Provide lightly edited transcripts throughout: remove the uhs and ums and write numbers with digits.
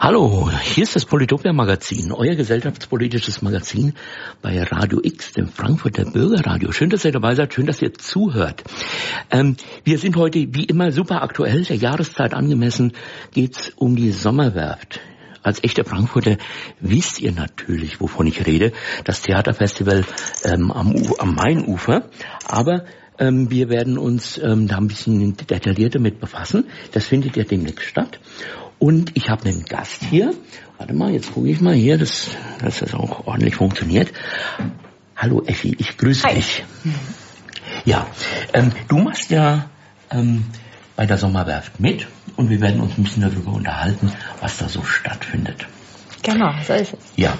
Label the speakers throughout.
Speaker 1: Hallo, hier ist das Politopia Magazin, euer gesellschaftspolitisches Magazin bei Radio X, dem Frankfurter Bürgerradio. Schön, dass ihr dabei seid, schön, dass ihr zuhört. Wir sind heute wie immer super aktuell, der Jahreszeit angemessen geht's um die Sommerwerft. Als echte Frankfurter wisst ihr natürlich, wovon ich rede, das Theaterfestival am Mainufer. Aber wir werden uns da ein bisschen detaillierter mit befassen. Das findet ja demnächst statt. Und ich habe einen Gast hier. Warte mal, jetzt gucke ich mal hier, dass das auch ordentlich funktioniert. Hallo Effi, ich grüße dich. Ja, du machst ja bei der Sommerwerft mit und wir werden uns ein bisschen darüber unterhalten, was da so stattfindet.
Speaker 2: Genau, so ist es.
Speaker 1: Ja,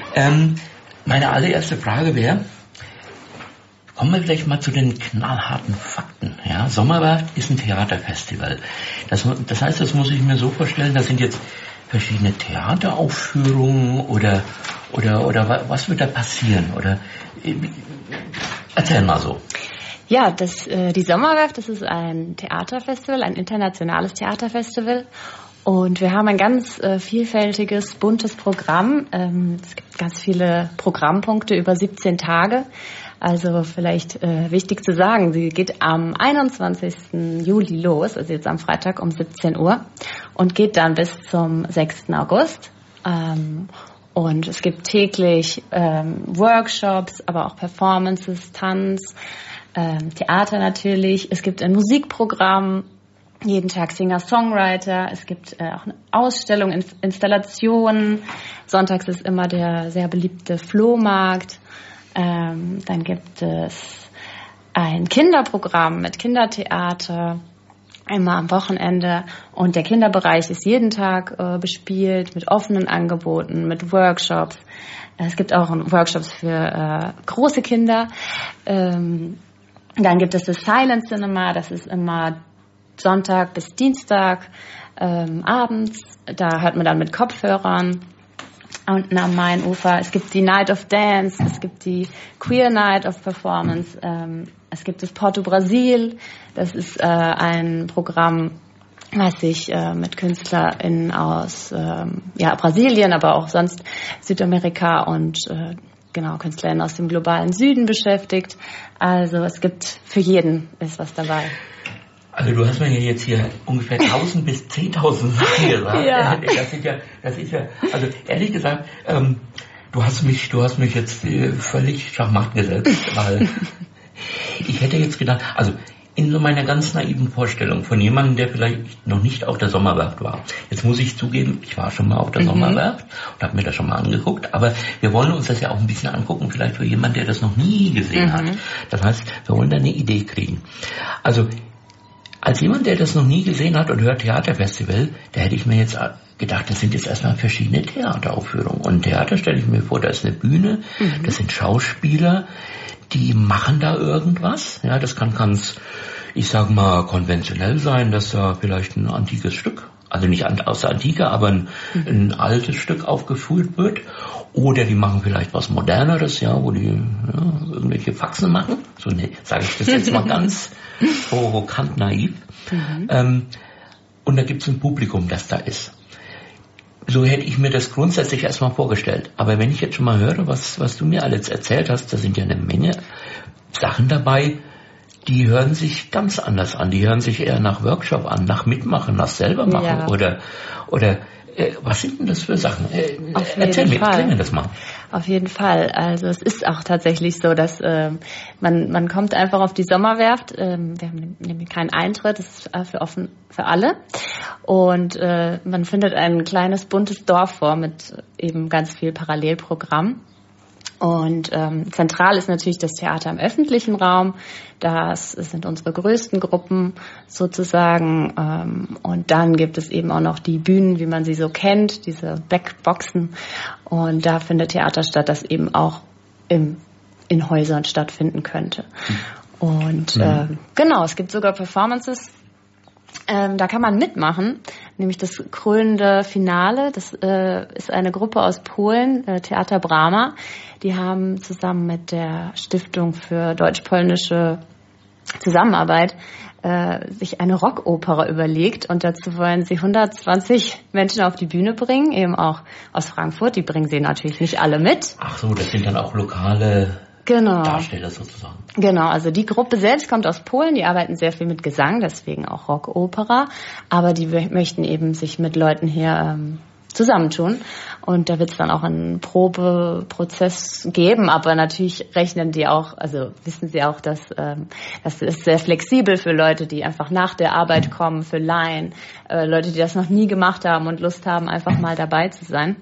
Speaker 1: meine allererste Frage wäre, kommen wir vielleicht mal zu den knallharten Fakten. Ja, Sommerwerft ist ein Theaterfestival. Das heißt, das muss ich mir so vorstellen, das sind jetzt verschiedene Theateraufführungen oder was wird da passieren? Oder erzähl mal so.
Speaker 2: Ja, die Sommerwerft, das ist ein Theaterfestival, ein internationales Theaterfestival. Und wir haben ein ganz vielfältiges, buntes Programm. Es gibt ganz viele Programmpunkte über 17 Tage. Also vielleicht wichtig zu sagen, sie geht am 21. Juli los, also jetzt am Freitag um 17 Uhr und geht dann bis zum 6. August. Und es gibt täglich Workshops, aber auch Performances, Tanz, Theater natürlich. Es gibt ein Musikprogramm, jeden Tag Singer-Songwriter. Es gibt auch eine Ausstellung, Installationen. Sonntags ist immer der sehr beliebte Flohmarkt. Dann gibt es ein Kinderprogramm mit Kindertheater, immer am Wochenende. Und der Kinderbereich ist jeden Tag bespielt mit offenen Angeboten, mit Workshops. Es gibt auch Workshops für große Kinder. Dann gibt es das Silent Cinema, das ist immer Sonntag bis Dienstag abends. Da hört man dann mit Kopfhörern. Unten am Mainufer. Es gibt die Night of Dance, es gibt die Queer Night of Performance, es gibt das Porto Brasil. Das ist ein Programm, was sich mit KünstlerInnen aus Brasilien, aber auch sonst Südamerika und KünstlerInnen aus dem globalen Süden beschäftigt. Also es gibt für jeden ist was dabei.
Speaker 1: Also du hast mir ja jetzt hier ungefähr 1000 bis 10.000 Sachen gesagt.
Speaker 2: Ja.
Speaker 1: Das ist ja, also ehrlich gesagt, du hast mich jetzt völlig schachmatt gesetzt, weil ich hätte jetzt gedacht, also in so meiner ganz naiven Vorstellung von jemandem, der vielleicht noch nicht auf der Sommerwerft war. Jetzt muss ich zugeben, ich war schon mal auf der Sommerwerft und habe mir das schon mal angeguckt, aber wir wollen uns das ja auch ein bisschen angucken, vielleicht für jemanden, der das noch nie gesehen hat. Das heißt, wir wollen da eine Idee kriegen. Also als jemand, der das noch nie gesehen hat und hört Theaterfestival, da hätte ich mir jetzt gedacht, das sind jetzt erstmal verschiedene Theateraufführungen. Und Theater stelle ich mir vor, da ist eine Bühne, das sind Schauspieler, die machen da irgendwas. Ja, das kann ganz, ich sag mal, konventionell sein, dass da vielleicht ein antikes Stück, also nicht aus der Antike, aber ein altes Stück aufgeführt wird. Oder die machen vielleicht was Moderneres, ja, wo die irgendwelche Faxen machen. So sage ich das jetzt mal ganz provokant naiv. Und da gibt es ein Publikum, das da ist. So hätte ich mir das grundsätzlich erstmal vorgestellt. Aber wenn ich jetzt schon mal höre, was du mir alles erzählt hast, da sind ja eine Menge Sachen dabei, die hören sich ganz anders an. Die hören sich eher nach Workshop an, nach Mitmachen, nach selber machen. Ja. Oder was sind denn das für Sachen? Erzähl mir das mal.
Speaker 2: Auf jeden Fall. Also es ist auch tatsächlich so, dass man kommt einfach auf die Sommerwerft. Wir haben nämlich keinen Eintritt, das ist offen für alle. Und man findet ein kleines buntes Dorf vor mit eben ganz viel Parallelprogramm. Und zentral ist natürlich das Theater im öffentlichen Raum. Das sind unsere größten Gruppen sozusagen. Und dann gibt es eben auch noch die Bühnen, wie man sie so kennt, diese Backboxen. Und da findet Theater statt, das eben auch in Häusern stattfinden könnte. Und genau, es gibt sogar Performances. Da kann man mitmachen, nämlich das krönende Finale. Das ist eine Gruppe aus Polen, Theater Brama. Die haben zusammen mit der Stiftung für deutsch-polnische Zusammenarbeit sich eine Rockopera überlegt und dazu wollen sie 120 Menschen auf die Bühne bringen, eben auch aus Frankfurt. Die bringen sie natürlich nicht alle mit.
Speaker 1: Ach so, das sind dann auch lokale Darsteller sozusagen.
Speaker 2: Genau, also die Gruppe selbst kommt aus Polen, die arbeiten sehr viel mit Gesang, deswegen auch Rockopera, aber die möchten eben sich mit Leuten hier zusammentun und da wird es dann auch einen Probeprozess geben, aber natürlich rechnen die auch, also wissen sie auch, dass das ist sehr flexibel für Leute, die einfach nach der Arbeit kommen, für Laien, Leute, die das noch nie gemacht haben und Lust haben, einfach mal dabei zu sein.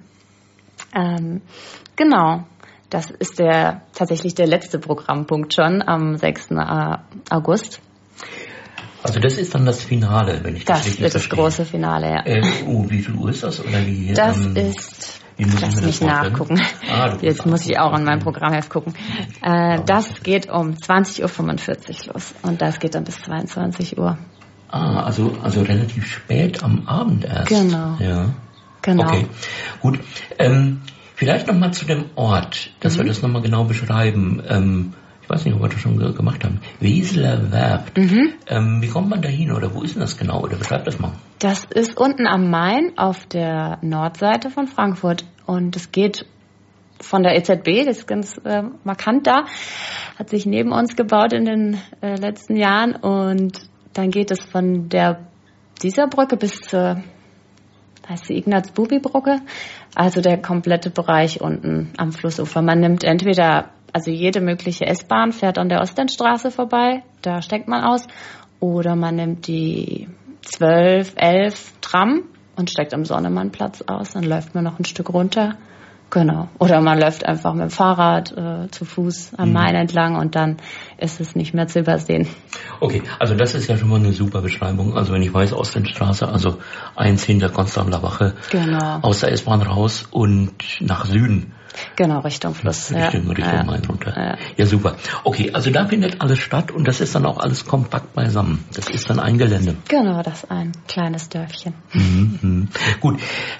Speaker 2: Genau, das ist tatsächlich der letzte Programmpunkt schon am 6. August.
Speaker 1: Also das ist dann das Finale, wenn ich das richtig verstehe. Das
Speaker 2: wird das große Finale, ja.
Speaker 1: Wie viel Uhr ist das? Oder wie,
Speaker 2: das ist, lass mich nachgucken. Jetzt muss ich auch an meinem Programmheft gucken. Das geht um 20.45 Uhr los und das geht dann bis 22 Uhr.
Speaker 1: Also relativ spät am Abend erst.
Speaker 2: Genau.
Speaker 1: Ja.
Speaker 2: Genau.
Speaker 1: Okay, gut. Vielleicht nochmal zu dem Ort, dass wir das nochmal genau beschreiben. Ich weiß nicht, ob wir das schon gemacht haben. Weseler Werft. Wie kommt man da hin oder wo ist denn das genau? Oder beschreibt das mal.
Speaker 2: Das ist unten am Main auf der Nordseite von Frankfurt. Und es geht von der EZB, das ist ganz markant da, hat sich neben uns gebaut in den letzten Jahren. Und dann geht es von dieser Brücke bis zur, heißt die Ignaz-Bubi-Brücke, also der komplette Bereich unten am Flussufer. Man nimmt entweder, also jede mögliche S-Bahn fährt an der Ostendstraße vorbei, da steigt man aus, oder man nimmt die 12, 11 Tram und steigt am Sonnemannplatz aus, dann läuft man noch ein Stück runter. Genau. Oder man läuft einfach mit dem Fahrrad zu Fuß am Main entlang und dann ist es nicht mehr zu übersehen.
Speaker 1: Okay, also das ist ja schon mal eine super Beschreibung. Also wenn ich weiß, Ostendstraße, also 1 hinter Konstabler Wache,
Speaker 2: genau,
Speaker 1: aus der S-Bahn raus und nach Süden.
Speaker 2: Genau, Richtung Fluss.
Speaker 1: Richtung Main runter. Ja, super. Okay, also da findet alles statt und das ist dann auch alles kompakt beisammen. Das ist dann ein Gelände.
Speaker 2: Genau, das ist ein kleines Dörfchen.
Speaker 1: Gut.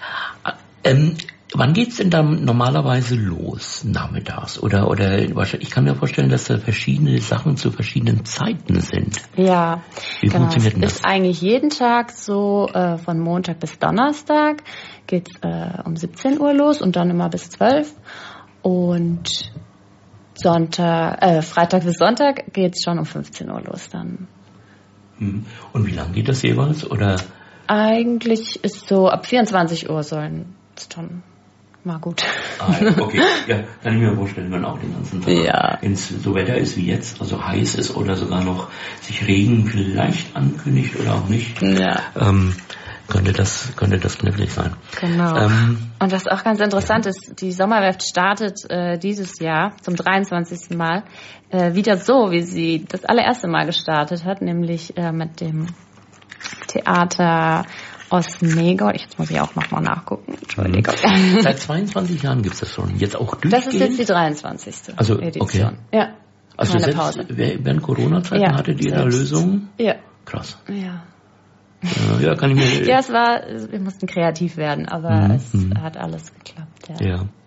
Speaker 1: Wann geht's denn dann normalerweise los? Nachmittags? Oder ich kann mir vorstellen, dass da verschiedene Sachen zu verschiedenen Zeiten sind.
Speaker 2: Ja,
Speaker 1: wie funktioniert denn das?
Speaker 2: Es ist eigentlich jeden Tag so, von Montag bis Donnerstag geht's um 17 Uhr los und dann immer bis 12. Und Freitag bis Sonntag geht's schon um 15 Uhr los dann.
Speaker 1: Und wie lang geht das jeweils? Oder?
Speaker 2: Eigentlich ist so, ab 24 Uhr sollen es schon mal gut.
Speaker 1: Okay. Ja, kann ich mir vorstellen, wenn auch den ganzen Tag, wenn es so Wetter ist wie jetzt, also heiß ist oder sogar noch sich Regen vielleicht ankündigt oder auch nicht, könnte das knifflig sein.
Speaker 2: Genau. Und was auch ganz interessant ist, die Sommerwerft startet dieses Jahr zum 23. Mal wieder so, wie sie das allererste Mal gestartet hat, nämlich mit dem Theater Osnabrück. Jetzt muss ich auch nochmal nachgucken. Entschuldigung.
Speaker 1: Seit 22 Jahren gibt es das schon. Jetzt auch durchgehend?
Speaker 2: Das ist jetzt die 23.
Speaker 1: Also,
Speaker 2: Edition.
Speaker 1: Okay.
Speaker 2: Ja.
Speaker 1: Also selbst
Speaker 2: Pause.
Speaker 1: Während Corona-Zeiten hattet ihr da Lösungen?
Speaker 2: Ja.
Speaker 1: Krass.
Speaker 2: Ja.
Speaker 1: Ja, kann ich mir...
Speaker 2: Ja, wir mussten kreativ werden, aber es hat alles geklappt.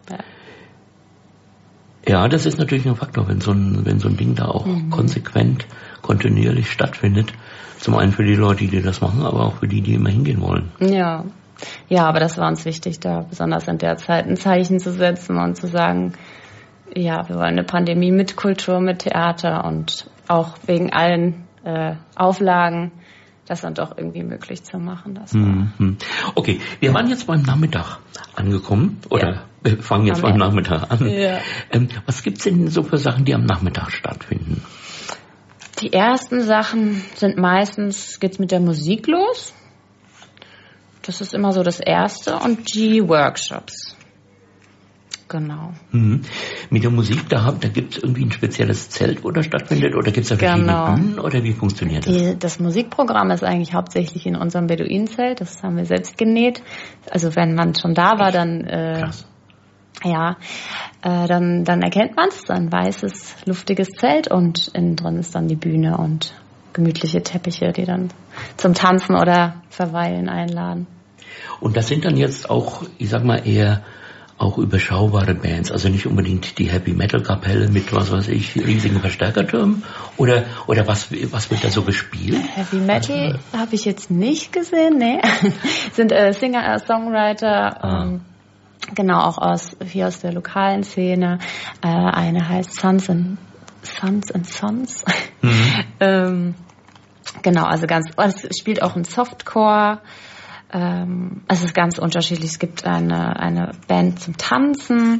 Speaker 1: Ja, das ist natürlich ein Faktor, wenn so ein Ding da auch konsequent, kontinuierlich stattfindet. Zum einen für die Leute, die das machen, aber auch für die immer hingehen wollen.
Speaker 2: Ja, aber das war uns wichtig, da besonders in der Zeit ein Zeichen zu setzen und zu sagen, ja, wir wollen eine Pandemie mit Kultur, mit Theater und auch wegen allen Auflagen das dann doch irgendwie möglich zu machen. Das war
Speaker 1: Okay, wir waren jetzt beim Nachmittag angekommen oder wir fangen jetzt beim Nachmittag an.
Speaker 2: Ja.
Speaker 1: Was gibt's denn so für Sachen, die am Nachmittag stattfinden?
Speaker 2: Die ersten Sachen sind meistens, geht's mit der Musik los. Das ist immer so das Erste. Und die Workshops. Genau.
Speaker 1: Mit der Musik, da gibt's irgendwie ein spezielles Zelt, wo das stattfindet? Oder gibt's da verschiedene Bühnen? Oder wie funktioniert das?
Speaker 2: Das Musikprogramm ist eigentlich hauptsächlich in unserem Beduinenzelt. Das haben wir selbst genäht. Also wenn man schon da war, dann...
Speaker 1: Krass.
Speaker 2: Dann erkennt man es, ein weißes, luftiges Zelt und innen drin ist dann die Bühne und gemütliche Teppiche, die dann zum Tanzen oder Verweilen einladen.
Speaker 1: Und das sind dann jetzt auch, ich sag mal, eher auch überschaubare Bands, also nicht unbedingt die Heavy-Metal-Kapelle mit, was weiß ich, riesigen Verstärkertürmen? Oder was wird da so gespielt?
Speaker 2: Heavy Metal habe ich jetzt nicht gesehen, nee. Sind Singer, Songwriter, genau, auch aus der lokalen Szene. Eine heißt Sons and Sons. Genau, also es spielt auch ein Softcore. Es ist ganz unterschiedlich. Es gibt eine Band zum Tanzen,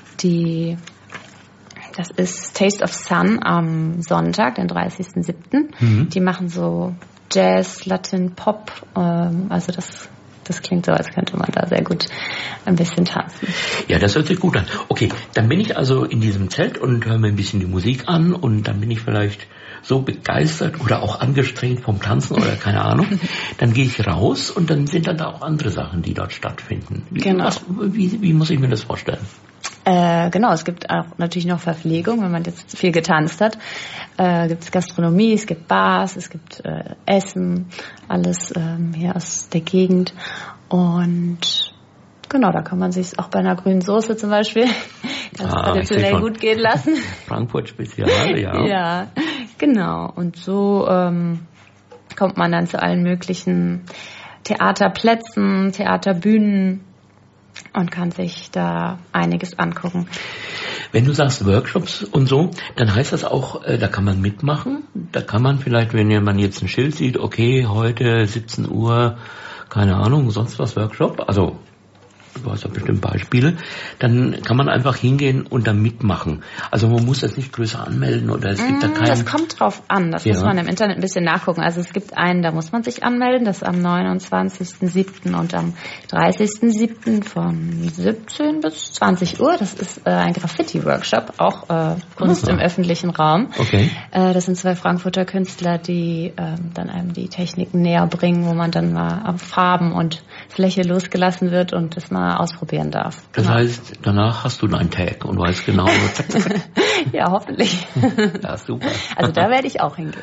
Speaker 2: das ist Taste of Sun am Sonntag, den 30.07. Die machen so Jazz, Latin, Pop, also das klingt so, als könnte man da sehr gut ein bisschen tanzen.
Speaker 1: Ja, das hört sich gut an. Okay, dann bin ich also in diesem Zelt und höre mir ein bisschen die Musik an und dann bin ich vielleicht so begeistert oder auch angestrengt vom Tanzen oder keine Ahnung. Dann gehe ich raus und dann sind dann da auch andere Sachen, die dort stattfinden.
Speaker 2: Genau.
Speaker 1: Wie muss ich mir das vorstellen?
Speaker 2: Genau, es gibt auch natürlich noch Verpflegung, wenn man jetzt viel getanzt hat. Gibt es Gastronomie, es gibt Bars, es gibt Essen, alles hier aus der Gegend. Und genau, da kann man sich auch bei einer grünen Soße zum Beispiel ganz traditionell gut gehen lassen.
Speaker 1: Frankfurt Spezial, ja.
Speaker 2: Ja, genau. Und so kommt man dann zu allen möglichen Theaterplätzen, Theaterbühnen und kann sich da einiges angucken.
Speaker 1: Wenn du sagst Workshops und so, dann heißt das auch, da kann man mitmachen. Da kann man vielleicht, wenn man jetzt ein Schild sieht, okay, heute 17 Uhr, keine Ahnung, sonst was Workshop, also du hast ja bestimmt Beispiele, dann kann man einfach hingehen und da mitmachen. Also man muss das nicht größer anmelden oder es gibt da keinen...
Speaker 2: Das kommt drauf an, das muss man im Internet ein bisschen nachgucken. Also es gibt einen, da muss man sich anmelden, das ist am 29.07. und am 30.07. von 17 bis 20 Uhr. Das ist ein Graffiti-Workshop, auch Kunst im öffentlichen Raum.
Speaker 1: Okay.
Speaker 2: Das sind 2 Frankfurter Künstler, die dann einem die Techniken näher bringen, wo man dann mal auf Farben und Fläche losgelassen wird und das mal ausprobieren darf.
Speaker 1: Das heißt, danach hast du deinen Tag und weißt genau...
Speaker 2: Ja, hoffentlich.
Speaker 1: Ja, super.
Speaker 2: Also da werde ich auch hingehen.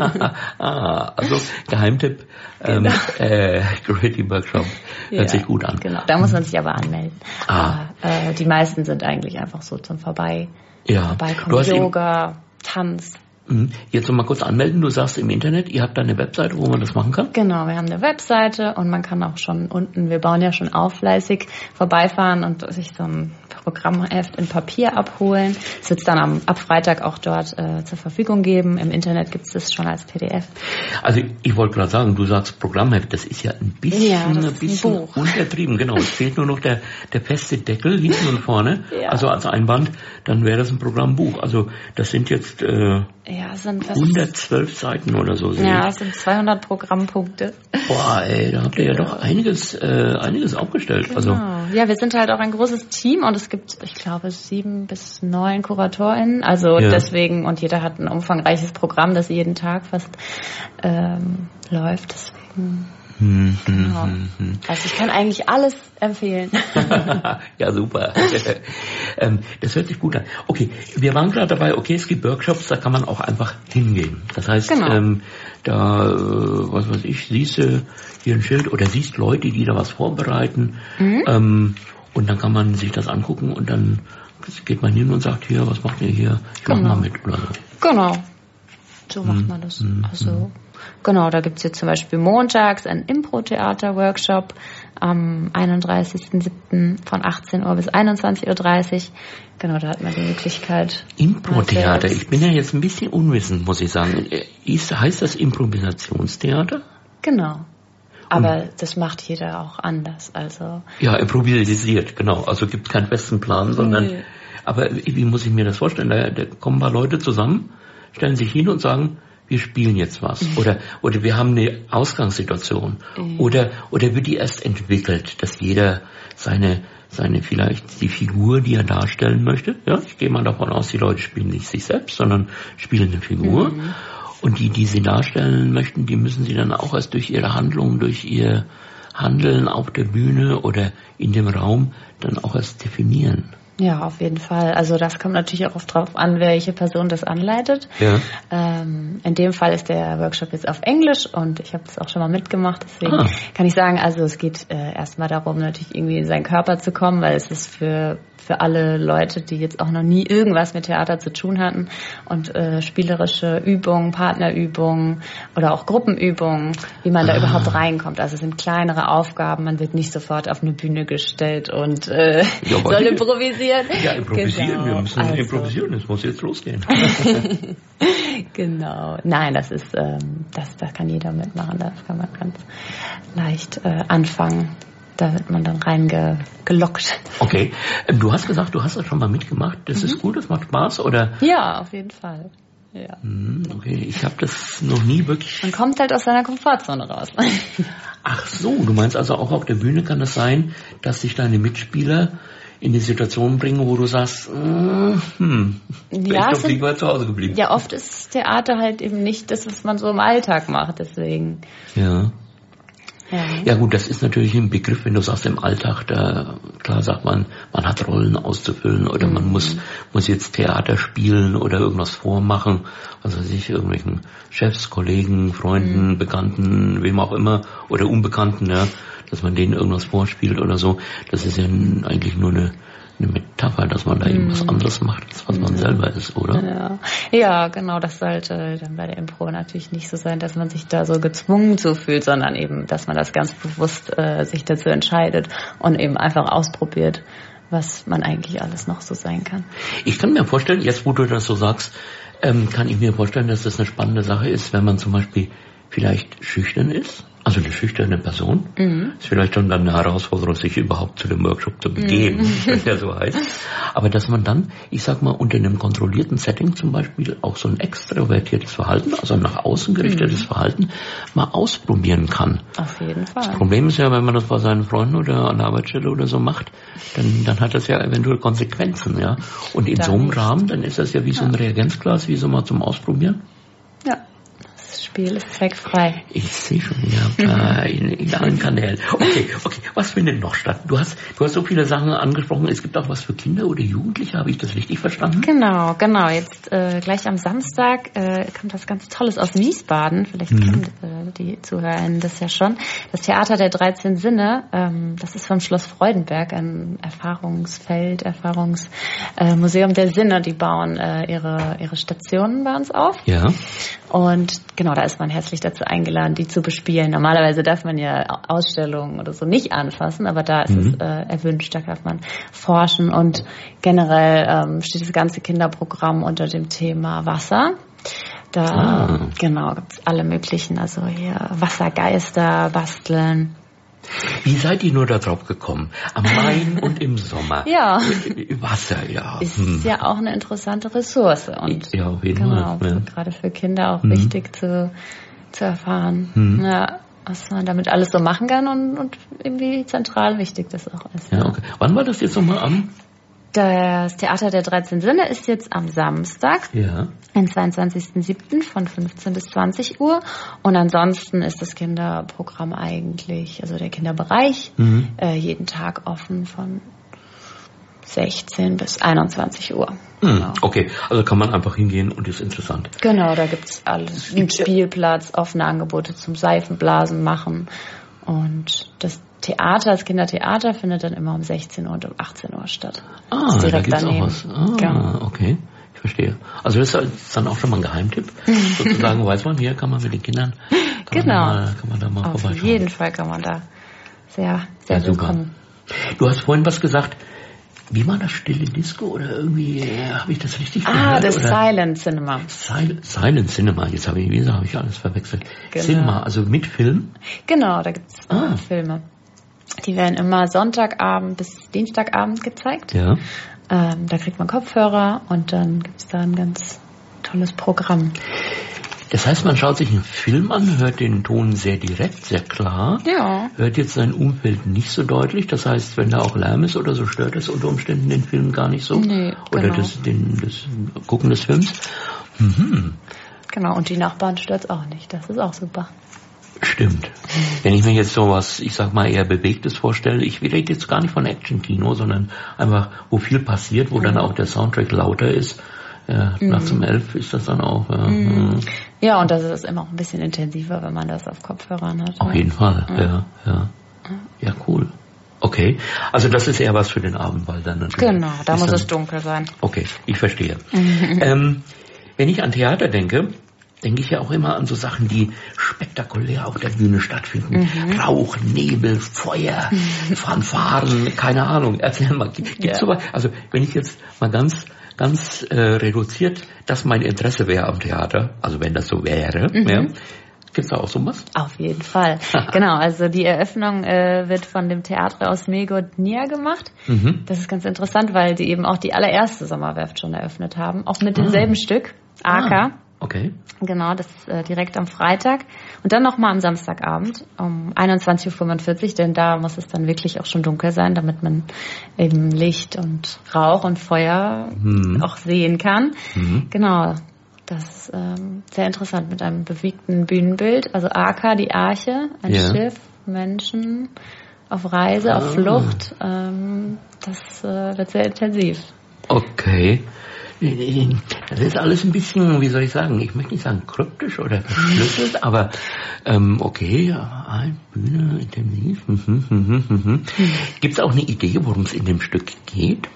Speaker 1: Also Geheimtipp, Graffiti Workshop, hört sich gut an.
Speaker 2: Genau, da muss man sich aber anmelden. Die meisten sind eigentlich einfach so zum Vorbeikommen. Yoga, Tanz.
Speaker 1: Jetzt noch mal kurz anmelden. Du sagst im Internet, ihr habt da eine Webseite, wo man das machen kann?
Speaker 2: Genau, wir haben eine Webseite und man kann auch schon unten, wir bauen ja schon auf, fleißig vorbeifahren und sich so ein Programmheft in Papier abholen. Es wird es dann ab Freitag auch dort zur Verfügung geben. Im Internet gibt es das schon als PDF.
Speaker 1: Also ich wollte gerade sagen, du sagst Programmheft, das ist ja ein bisschen untertrieben. Genau, es fehlt nur noch der feste Deckel hinten und vorne. Ja. Also als Einband, dann wäre das ein Programmbuch. Also das sind jetzt...
Speaker 2: es sind
Speaker 1: 112 Seiten oder so.
Speaker 2: Ja, es sind 200 Programmpunkte.
Speaker 1: Boah, ey, da habt ihr ja doch einiges aufgestellt.
Speaker 2: Genau.
Speaker 1: Also,
Speaker 2: ja, wir sind halt auch ein großes Team und es gibt, ich glaube, 7 bis 9 KuratorInnen. Also deswegen, und jeder hat ein umfangreiches Programm, das jeden Tag fast läuft. Deswegen... Genau. Also ich kann eigentlich alles empfehlen.
Speaker 1: Ja, super. Das hört sich gut an. Okay, wir waren gerade dabei, es gibt Workshops, da kann man auch einfach hingehen. Das heißt, was weiß ich, siehst du hier ein Schild oder siehst Leute, die da was vorbereiten und dann kann man sich das angucken und dann geht man hin und sagt, hier, was macht ihr hier? Ich mach mal mit oder so.
Speaker 2: Genau. So macht man das. Also genau, da gibt's jetzt zum Beispiel montags einen Impro-Theater-Workshop am 31.07. von 18 Uhr bis 21.30 Uhr. Genau, da hat man die Möglichkeit.
Speaker 1: Impro-Theater, ich bin ja jetzt ein bisschen unwissend, muss ich sagen. Heißt das Improvisationstheater?
Speaker 2: Genau. Aber das macht jeder auch anders. Also
Speaker 1: ja, improvisiert, genau. Also gibt keinen festen Plan, sondern... Aber wie muss ich mir das vorstellen? Da kommen ein paar Leute zusammen, stellen sich hin und sagen, wir spielen jetzt was. Oder wir haben eine Ausgangssituation. Oder wird die erst entwickelt, dass jeder seine vielleicht die Figur, die er darstellen möchte. Ja, ich gehe mal davon aus, die Leute spielen nicht sich selbst, sondern spielen eine Figur. Und die sie darstellen möchten, die müssen sie dann auch erst durch ihre Handlungen, durch ihr Handeln auf der Bühne oder in dem Raum dann auch erst definieren.
Speaker 2: Ja, auf jeden Fall. Also das kommt natürlich auch oft drauf an, welche Person das anleitet.
Speaker 1: Ja.
Speaker 2: In dem Fall ist der Workshop jetzt auf Englisch und ich habe das auch schon mal mitgemacht. Deswegen kann ich sagen, also es geht erstmal darum, natürlich irgendwie in seinen Körper zu kommen, weil es ist für alle Leute, die jetzt auch noch nie irgendwas mit Theater zu tun hatten und spielerische Übungen, Partnerübungen oder auch Gruppenübungen, wie man da überhaupt reinkommt. Also es sind kleinere Aufgaben, man wird nicht sofort auf eine Bühne gestellt und soll improvisieren.
Speaker 1: Ja, improvisieren.
Speaker 2: Genau.
Speaker 1: Wir müssen improvisieren. Es muss jetzt losgehen.
Speaker 2: Genau. Nein, das ist, das kann jeder mitmachen. Da kann man ganz leicht anfangen. Da wird man dann reingelockt.
Speaker 1: Okay. Du hast gesagt, du hast das schon mal mitgemacht. Das ist gut, das macht Spaß, oder?
Speaker 2: Ja, auf jeden Fall. Ja.
Speaker 1: Okay, ich habe das noch nie wirklich...
Speaker 2: Man kommt halt aus seiner Komfortzone raus.
Speaker 1: Ach so, du meinst also auch auf der Bühne kann es sein, dass sich deine Mitspieler in die Situation bringen, wo du sagst, ich doch lieber zu Hause geblieben.
Speaker 2: Ja, oft ist Theater halt eben nicht das, was man so im Alltag macht, deswegen.
Speaker 1: Ja. Ja gut, das ist natürlich ein Begriff, wenn du sagst im Alltag, da klar sagt man hat Rollen auszufüllen oder man muss jetzt Theater spielen oder irgendwas vormachen, also sich irgendwelchen Chefs, Kollegen, Freunden, Bekannten, wem auch immer oder Unbekannten, ja, dass man denen irgendwas vorspielt oder so. Das ist ja eigentlich nur eine Metapher, dass man da eben was anderes macht, als was man selber ist, oder?
Speaker 2: Ja, genau, das sollte dann bei der Impro natürlich nicht so sein, dass man sich da so gezwungen zu fühlt, sondern eben, dass man das ganz bewusst sich dazu entscheidet und eben einfach ausprobiert, was man eigentlich alles noch so sein kann.
Speaker 1: Ich kann mir vorstellen, jetzt wo du das so sagst, kann ich mir vorstellen, dass das eine spannende Sache ist, wenn man zum Beispiel vielleicht schüchtern ist. Also eine schüchterne Person. Ist vielleicht schon dann eine Herausforderung, sich überhaupt zu dem Workshop zu begeben, wenn der so heißt. Aber dass man dann, ich sag mal, unter einem kontrollierten Setting zum Beispiel auch so ein extrovertiertes Verhalten, also nach außen gerichtetes Verhalten, mal ausprobieren kann.
Speaker 2: Auf jeden Fall.
Speaker 1: Das Problem ist ja, wenn man das bei seinen Freunden oder an der Arbeitsstelle oder so macht, dann hat das ja eventuell Konsequenzen, ja. Und in so einem Rahmen, dann ist das ja wie so ein Reagenzglas, wie so mal zum Ausprobieren.
Speaker 2: Ja. Das Spiel ist zweckfrei.
Speaker 1: Ich sehe schon, ja, in allen Kanälen. Okay, was findet noch statt? Du hast so viele Sachen angesprochen. Es gibt auch was für Kinder oder Jugendliche, habe ich das richtig verstanden?
Speaker 2: Genau. Jetzt gleich am Samstag kommt was ganz Tolles aus Wiesbaden. Vielleicht kennen die ZuhörerInnen das ja schon. Das Theater der 13 Sinne, das ist vom Schloss Freudenberg, ein Museum der Sinne. Die bauen ihre Stationen bei uns auf.
Speaker 1: Ja.
Speaker 2: Und genau, da ist man herzlich dazu eingeladen, die zu bespielen. Normalerweise darf man ja Ausstellungen oder so nicht anfassen, aber da ist es erwünscht, da darf man forschen. Und generell steht das ganze Kinderprogramm unter dem Thema Wasser. Da gibt's alle möglichen, also hier Wassergeister, Basteln.
Speaker 1: Wie seid ihr nur da drauf gekommen? Am Main und im Sommer.
Speaker 2: Ja.
Speaker 1: Wasser, ja.
Speaker 2: Ist ja auch eine interessante Ressource. Und
Speaker 1: ja, auf jeden Fall.
Speaker 2: Genau, gerade für Kinder auch wichtig zu erfahren. Ja, was man damit alles so machen kann und irgendwie zentral wichtig das auch ist.
Speaker 1: Ja, okay. Wann war das jetzt nochmal am?
Speaker 2: Das Theater der 13 Sinne ist jetzt am Samstag,
Speaker 1: den
Speaker 2: 22.07. von 15 bis 20 Uhr. Und ansonsten ist das Kinderprogramm eigentlich, also der Kinderbereich, jeden Tag offen von 16 bis 21 Uhr. Genau.
Speaker 1: Okay, also kann man einfach hingehen und ist interessant.
Speaker 2: Genau, da gibt's alles. Einen Spielplatz, offene Angebote zum Seifenblasen machen. Und das Kindertheater findet dann immer um 16 Uhr und um 18 Uhr statt.
Speaker 1: Das ist direkt
Speaker 2: da gibt's
Speaker 1: daneben.
Speaker 2: Auch was. Genau.
Speaker 1: Okay, ich verstehe. Also das ist dann auch schon mal ein Geheimtipp. Sozusagen weiß man, hier kann man mit den Kindern, kann man da mal vorbeischauen.
Speaker 2: Auf jeden Fall kann man da sehr willkommen.
Speaker 1: Du hast vorhin was gesagt. Wie war das, stille Disco oder irgendwie, habe ich das richtig gehört?
Speaker 2: Das Silent Cinema.
Speaker 1: Silent Cinema, jetzt habe ich alles verwechselt.
Speaker 2: Genau.
Speaker 1: Cinema, also mit Film?
Speaker 2: Genau, da gibt's Filme. Die werden immer Sonntagabend bis Dienstagabend gezeigt.
Speaker 1: Ja.
Speaker 2: Da kriegt man Kopfhörer und dann gibt's da ein ganz tolles Programm.
Speaker 1: Das heißt, man schaut sich einen Film an, hört den Ton sehr direkt, sehr klar, hört jetzt sein Umfeld nicht so deutlich. Das heißt, wenn da auch Lärm ist oder so, stört das unter Umständen den Film gar nicht so.
Speaker 2: Nee,
Speaker 1: oder das Gucken des Films.
Speaker 2: Genau, und die Nachbarn stört's auch nicht. Das ist auch super.
Speaker 1: Stimmt. Wenn ich mir jetzt sowas, ich sag mal, eher Bewegtes vorstelle, ich rede jetzt gar nicht von Action-Kino, sondern einfach, wo viel passiert, wo dann auch der Soundtrack lauter ist. Nachts um 11 ist das dann auch.
Speaker 2: Ja, und das ist immer auch ein bisschen intensiver, wenn man das auf Kopfhörern hat.
Speaker 1: Auf jeden Fall, ja. Ja, cool. Okay, also das ist eher was für den Abend, weil dann natürlich...
Speaker 2: Genau, da muss es dunkel sein.
Speaker 1: Okay, ich verstehe. Wenn ich an Theater denke ich ja auch immer an so Sachen, die spektakulär auf der Bühne stattfinden. Rauch, Nebel, Feuer, Fanfaren, keine Ahnung. Erzähl mal, gibt's sowas? Also wenn ich jetzt mal ganz reduziert, das mein Interesse wäre am Theater, also wenn das so wäre, gibt's da auch sowas?
Speaker 2: Auf jeden Fall. Genau, also die Eröffnung wird von dem Theater aus Megodnia gemacht. Das ist ganz interessant, weil die eben auch die allererste Sommerwerft schon eröffnet haben, auch mit demselben Stück, Aka.
Speaker 1: Okay.
Speaker 2: Genau, das ist direkt am Freitag. Und dann nochmal am Samstagabend um 21.45 Uhr, denn da muss es dann wirklich auch schon dunkel sein, damit man eben Licht und Rauch und Feuer auch sehen kann. Genau, das ist sehr interessant mit einem bewegten Bühnenbild. Also Aka, die Arche, ein Schiff, Menschen auf Reise, auf Flucht. Das wird sehr intensiv.
Speaker 1: Okay. Das ist alles ein bisschen, wie soll ich sagen, ich möchte nicht sagen kryptisch oder verschlüsselt, aber okay, Bühne, intensiv. Gibt es auch eine Idee, worum es in dem Stück geht?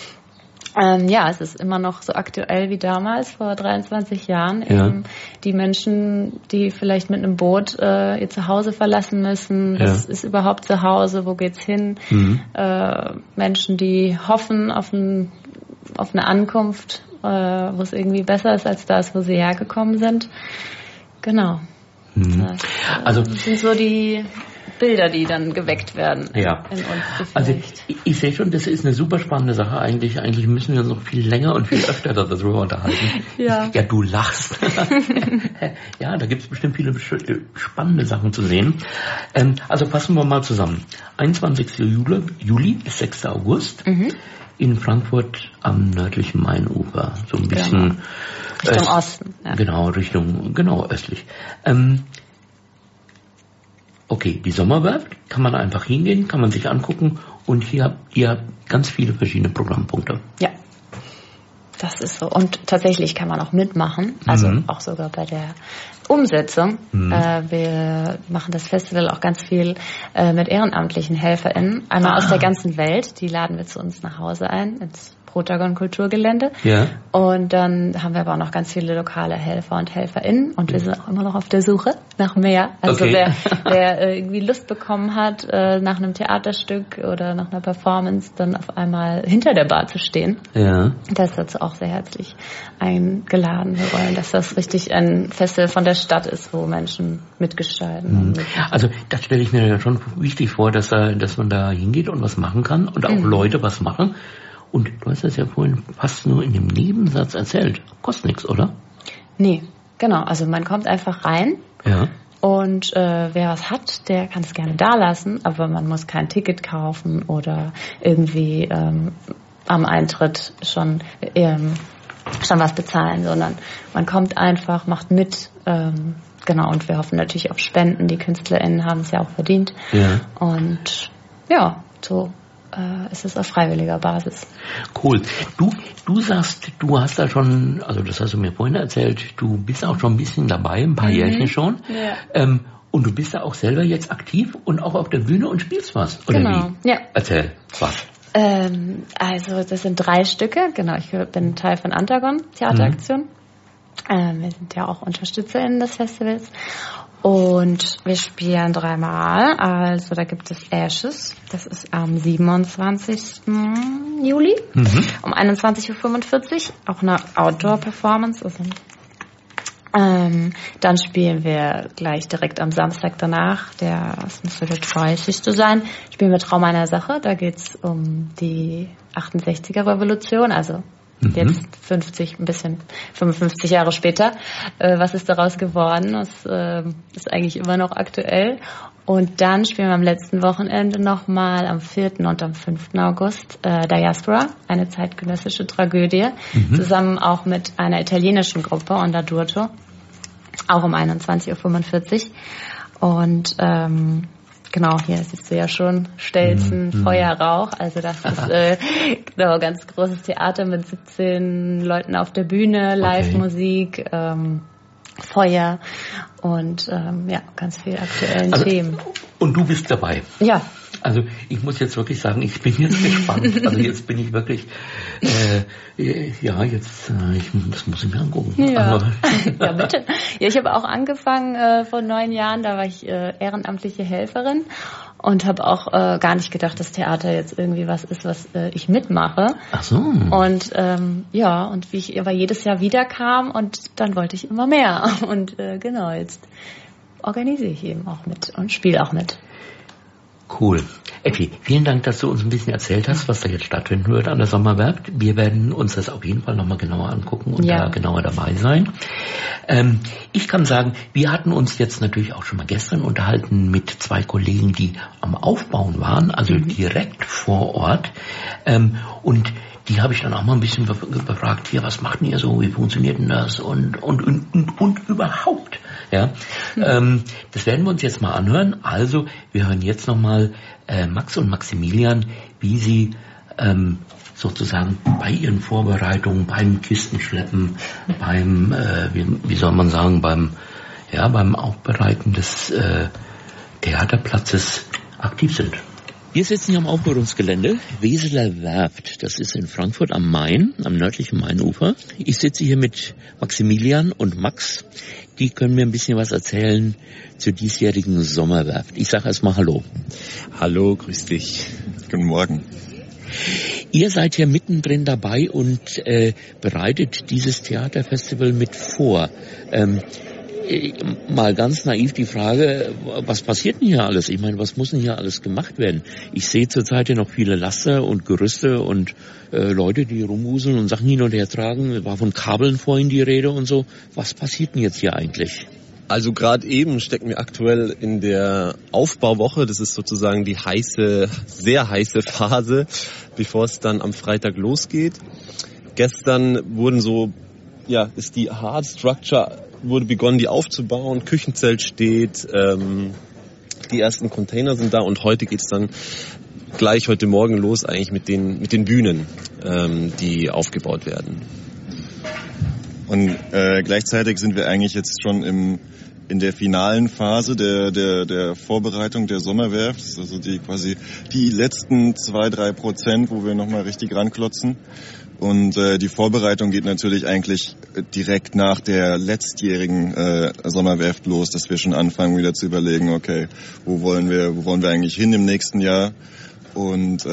Speaker 2: Ja, es ist immer noch so aktuell wie damals, vor 23 Jahren. Eben die Menschen, die vielleicht mit einem Boot ihr Zuhause verlassen müssen. Was ist überhaupt zu Hause? Wo geht's hin? Menschen, die hoffen auf eine Ankunft, wo es irgendwie besser ist als das, wo sie hergekommen sind. Genau. Das sind so die Bilder, die dann geweckt werden in uns.
Speaker 1: Also ich sehe schon, das ist eine super spannende Sache eigentlich. Eigentlich müssen wir uns noch viel länger und viel öfter darüber unterhalten. Ja, du lachst. Ja, da gibt es bestimmt viele spannende Sachen zu sehen. Also fassen wir mal zusammen. 21. Juli bis 6. August. In Frankfurt am nördlichen Mainufer, so ein bisschen
Speaker 2: Richtung Osten. Ja.
Speaker 1: Genau östlich. Okay, die Sommerwerft kann man einfach hingehen, kann man sich angucken und hier habt ihr ganz viele verschiedene Programmpunkte.
Speaker 2: Ja, das ist so. Und tatsächlich kann man auch mitmachen, also auch sogar bei der Umsetzung. Wir machen das Festival auch ganz viel mit ehrenamtlichen HelferInnen, einmal aus der ganzen Welt. Die laden wir zu uns nach Hause ein, ins Protagon Kulturgelände. Ja. Und dann haben wir aber auch noch ganz viele lokale Helfer und HelferInnen und wir sind auch immer noch auf der Suche nach mehr. Also wer irgendwie Lust bekommen hat, nach einem Theaterstück oder nach einer Performance dann auf einmal hinter der Bar zu stehen, der ist dazu auch sehr herzlich eingeladen. Wir wollen, dass das richtig ein Festival von der Stadt ist, wo Menschen mitgestalten.
Speaker 1: Also das stelle ich mir ja schon wichtig vor, dass man da hingeht und was machen kann und auch Leute was machen. Und du hast das ja vorhin fast nur in dem Nebensatz erzählt. Kostet nichts, oder?
Speaker 2: Nee, genau. Also man kommt einfach rein und wer was hat, der kann es gerne da lassen, aber man muss kein Ticket kaufen oder irgendwie am Eintritt schon was bezahlen, sondern man kommt einfach, macht mit. Genau, und wir hoffen natürlich auf Spenden. Die KünstlerInnen haben es ja auch verdient. Ja. Und so ist es auf freiwilliger Basis.
Speaker 1: Cool. Du sagst, du hast da schon, also das hast du mir vorhin erzählt, du bist auch schon ein bisschen dabei, ein paar Jährchen schon. Ja. Und du bist da auch selber jetzt aktiv und auch auf der Bühne und spielst was, oder wie? Ja. Erzähl, was?
Speaker 2: Also das sind 3 Stücke, genau, ich bin Teil von Antagon Theateraktion. Wir sind ja auch UnterstützerInnen des Festivals. Und wir spielen 3-mal. Also da gibt es Ashes. Das ist am 27. Juli um 21.45 Uhr. Auch eine Outdoor-Performance. Also, dann spielen wir gleich direkt am Samstag danach. Das müsste der 30. sein. Spielen wir Traum einer Sache. Da geht's um die 68er-Revolution. Also jetzt 55 Jahre später. Was ist daraus geworden? Das ist eigentlich immer noch aktuell. Und dann spielen wir am letzten Wochenende nochmal am 4. und am 5. August Diaspora, eine zeitgenössische Tragödie, zusammen auch mit einer italienischen Gruppe, Onda d'Urto, auch um 21.45 Uhr. Und genau, hier siehst du ja schon Stelzen, Feuer, Rauch. Also das ist genau ganz großes Theater mit 17 Leuten auf der Bühne, Live-Musik, Feuer und ganz viel aktuellen Themen.
Speaker 1: Und du bist dabei?
Speaker 2: Ja.
Speaker 1: Also ich muss jetzt wirklich sagen, ich bin jetzt gespannt. Also jetzt bin ich wirklich, das muss ich mir angucken.
Speaker 2: Ja, ja bitte. Ja, ich habe auch angefangen vor 9 Jahren, da war ich ehrenamtliche Helferin und habe auch gar nicht gedacht, dass Theater jetzt irgendwie was ist, was ich mitmache.
Speaker 1: Ach so.
Speaker 2: Und und wie ich aber jedes Jahr wieder kam und dann wollte ich immer mehr. Und jetzt organisiere ich eben auch mit und spiele auch mit.
Speaker 1: Cool. Effi, vielen Dank, dass du uns ein bisschen erzählt hast, was da jetzt stattfinden wird an der Sommerwerft. Wir werden uns das auf jeden Fall nochmal genauer angucken und da genauer dabei sein. Ich kann sagen, wir hatten uns jetzt natürlich auch schon mal gestern unterhalten mit 2 Kollegen, die am Aufbauen waren, also direkt vor Ort. Und die habe ich dann auch mal ein bisschen befragt, hier, was macht denn ihr so, wie funktioniert denn das und überhaupt. Ja, das werden wir uns jetzt mal anhören. Also, wir hören jetzt nochmal Max und Maximilian, wie sie sozusagen bei ihren Vorbereitungen, beim Kistenschleppen, beim, beim Aufbereiten des Theaterplatzes aktiv sind. Wir sitzen hier am Aufbauungsgelände Weseler Werft. Das ist in Frankfurt am Main, am nördlichen Mainufer. Ich sitze hier mit Maximilian und Max. Die können mir ein bisschen was erzählen zur diesjährigen Sommerwerft. Ich sage erstmal Hallo.
Speaker 3: Hallo, grüß dich. Guten Morgen.
Speaker 1: Ihr seid hier mittendrin dabei und bereitet dieses Theaterfestival mit vor. Mal ganz naiv die Frage, was passiert denn hier alles? Ich meine, was muss denn hier alles gemacht werden? Ich sehe zurzeit hier noch viele Laster und Gerüste und Leute, die rumwuseln und Sachen hin und her tragen. War von Kabeln vorhin die Rede und so. Was passiert denn jetzt hier eigentlich?
Speaker 3: Also gerade eben stecken wir aktuell in der Aufbauwoche. Das ist sozusagen die sehr heiße Phase, bevor es dann am Freitag losgeht. Gestern ist die Hard Structure wurde begonnen, die aufzubauen. Küchenzelt steht, die ersten Container sind da und heute geht's dann gleich heute Morgen los eigentlich mit den Bühnen, die aufgebaut werden.
Speaker 4: Und gleichzeitig sind wir eigentlich jetzt schon in der finalen Phase der Vorbereitung der Sommerwerft, also die letzten 2-3%, wo wir nochmal richtig ranklotzen. Und die Vorbereitung geht natürlich eigentlich direkt nach der letztjährigen Sommerwerft los, dass wir schon anfangen wieder zu überlegen, okay, wo wollen wir eigentlich hin im nächsten Jahr und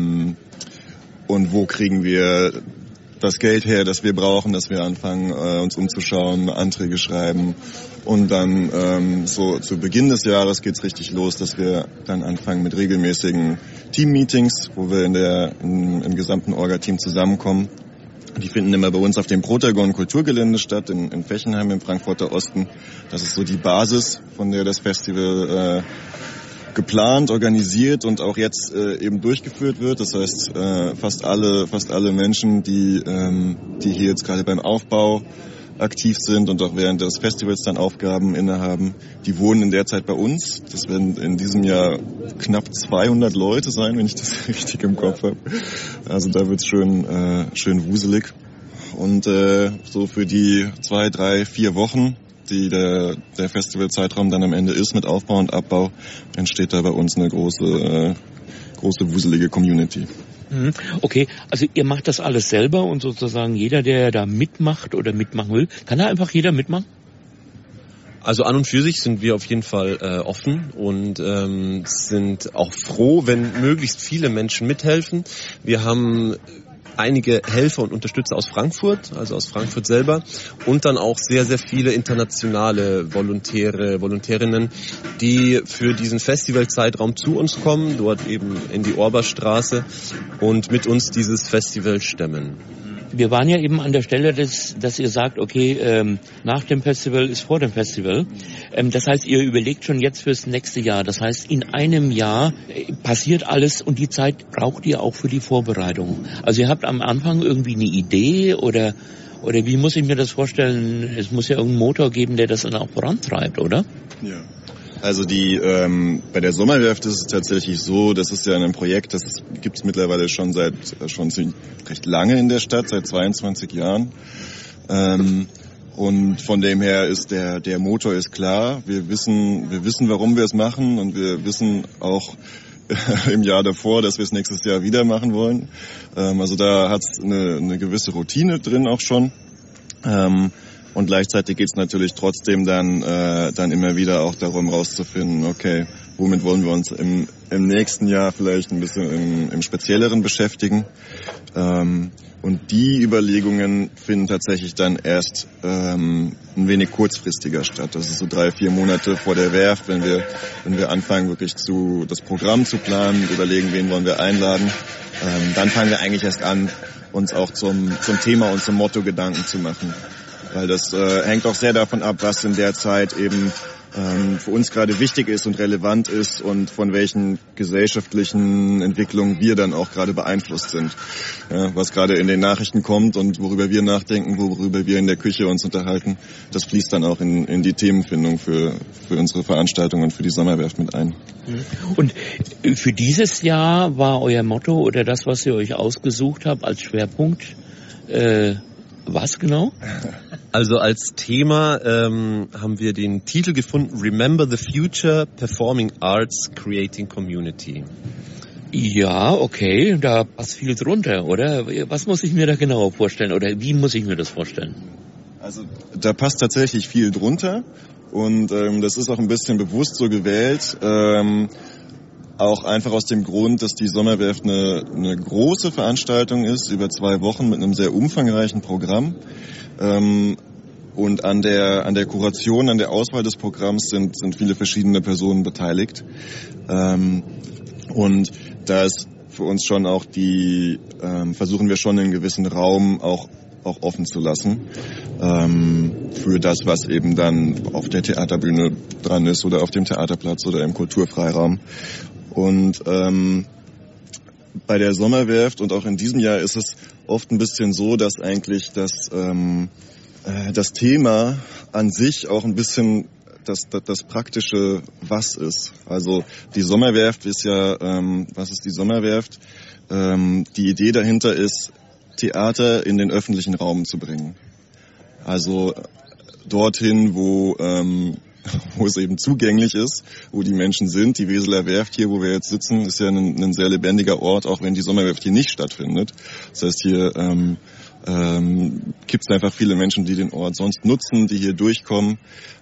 Speaker 4: wo kriegen wir das Geld her, das wir brauchen, dass wir anfangen, uns umzuschauen, Anträge schreiben. Und dann so zu Beginn des Jahres geht's richtig los, dass wir dann anfangen mit regelmäßigen Team-Meetings, wo wir im gesamten Orga-Team zusammenkommen. Die finden immer bei uns auf dem Protagon Kulturgelände statt, in Fechenheim im Frankfurter Osten. Das ist so die Basis, von der das Festival geplant, organisiert und auch jetzt eben durchgeführt wird. Das heißt, fast alle Menschen, die hier jetzt gerade beim Aufbau aktiv sind und auch während des Festivals dann Aufgaben innehaben, die wohnen in der Zeit bei uns. Das werden in diesem Jahr knapp 200 Leute sein, wenn ich das richtig im Kopf habe. Also da wird's schön wuselig. Und so für die 2, 3, 4 Wochen, die der Festivalzeitraum dann am Ende ist mit Aufbau und Abbau, entsteht da bei uns eine große wuselige Community.
Speaker 1: Okay, also ihr macht das alles selber und sozusagen jeder, der da mitmacht oder mitmachen will, kann da einfach jeder mitmachen?
Speaker 3: Also an und für sich sind wir auf jeden Fall offen und sind auch froh, wenn möglichst viele Menschen mithelfen. Wir haben einige Helfer und Unterstützer aus Frankfurt, also aus Frankfurt selber, und dann auch sehr, sehr viele internationale Volontärinnen, die für diesen Festivalzeitraum zu uns kommen, dort eben in die Orberstraße und mit uns dieses Festival stemmen.
Speaker 1: Wir waren ja eben an der Stelle, dass ihr sagt, okay, nach dem Festival ist vor dem Festival. Das heißt, ihr überlegt schon jetzt fürs nächste Jahr. Das heißt, in einem Jahr passiert alles und die Zeit braucht ihr auch für die Vorbereitung. Also ihr habt am Anfang irgendwie eine Idee oder wie muss ich mir das vorstellen? Es muss ja irgendeinen Motor geben, der das dann auch vorantreibt, oder?
Speaker 4: Ja. Also bei der Sommerwerft ist es tatsächlich so, das ist ja ein Projekt, das gibt es mittlerweile schon recht lange in der Stadt, seit 22 Jahren. Und von dem her ist der Motor ist klar. Wir wissen, warum wir es machen, und wir wissen auch im Jahr davor, dass wir es nächstes Jahr wieder machen wollen. Also da hat es eine gewisse Routine drin auch schon. Und gleichzeitig geht es natürlich trotzdem dann immer wieder auch darum rauszufinden, okay, womit wollen wir uns im nächsten Jahr vielleicht ein bisschen im Spezielleren beschäftigen. Und die Überlegungen finden tatsächlich dann erst ein wenig kurzfristiger statt. Das ist so 3-4 Monate vor der Werft, wenn wir anfangen, wirklich das Programm zu planen, überlegen, wen wollen wir einladen. Dann fangen wir eigentlich erst an, uns auch zum Thema und zum Motto Gedanken zu machen. Weil das hängt auch sehr davon ab, was in der Zeit eben für uns gerade wichtig ist und relevant ist und von welchen gesellschaftlichen Entwicklungen wir dann auch gerade beeinflusst sind. Ja, was gerade in den Nachrichten kommt und worüber wir nachdenken, worüber wir in der Küche uns unterhalten, das fließt dann auch in die Themenfindung für unsere Veranstaltung und für die Sommerwerft mit ein.
Speaker 1: Und für dieses Jahr war euer Motto oder das, was ihr euch ausgesucht habt als Schwerpunkt, was genau?
Speaker 3: Also als Thema haben wir den Titel gefunden, Remember the Future, Performing Arts, Creating Community.
Speaker 1: Ja, okay, da passt viel drunter, oder? Was muss ich mir da genauer vorstellen oder wie muss ich mir das vorstellen?
Speaker 4: Also da passt tatsächlich viel drunter und das ist auch ein bisschen bewusst so gewählt. Auch einfach aus dem Grund, dass die Sommerwerft eine große Veranstaltung ist, über 2 Wochen mit einem sehr umfangreichen Programm. Und an der Kuration, an der Auswahl des Programms sind viele verschiedene Personen beteiligt. Und da ist für uns schon auch versuchen wir schon einen gewissen Raum auch offen zu lassen, für das, was eben dann auf der Theaterbühne dran ist oder auf dem Theaterplatz oder im Kulturfreiraum. Und bei der Sommerwerft und auch in diesem Jahr ist es oft ein bisschen so, dass eigentlich das Thema an sich auch ein bisschen das praktische Was ist. Also die Sommerwerft ist ja, was ist die Sommerwerft? Die Idee dahinter ist, Theater in den öffentlichen Raum zu bringen. Also dorthin, wo es eben zugänglich ist, wo die Menschen sind. Die Weseler Werft hier, wo wir jetzt sitzen, ist ja ein sehr lebendiger Ort, auch wenn die Sommerwerft hier nicht stattfindet. Das heißt, hier gibt es einfach viele Menschen, die den Ort sonst nutzen, die hier durchkommen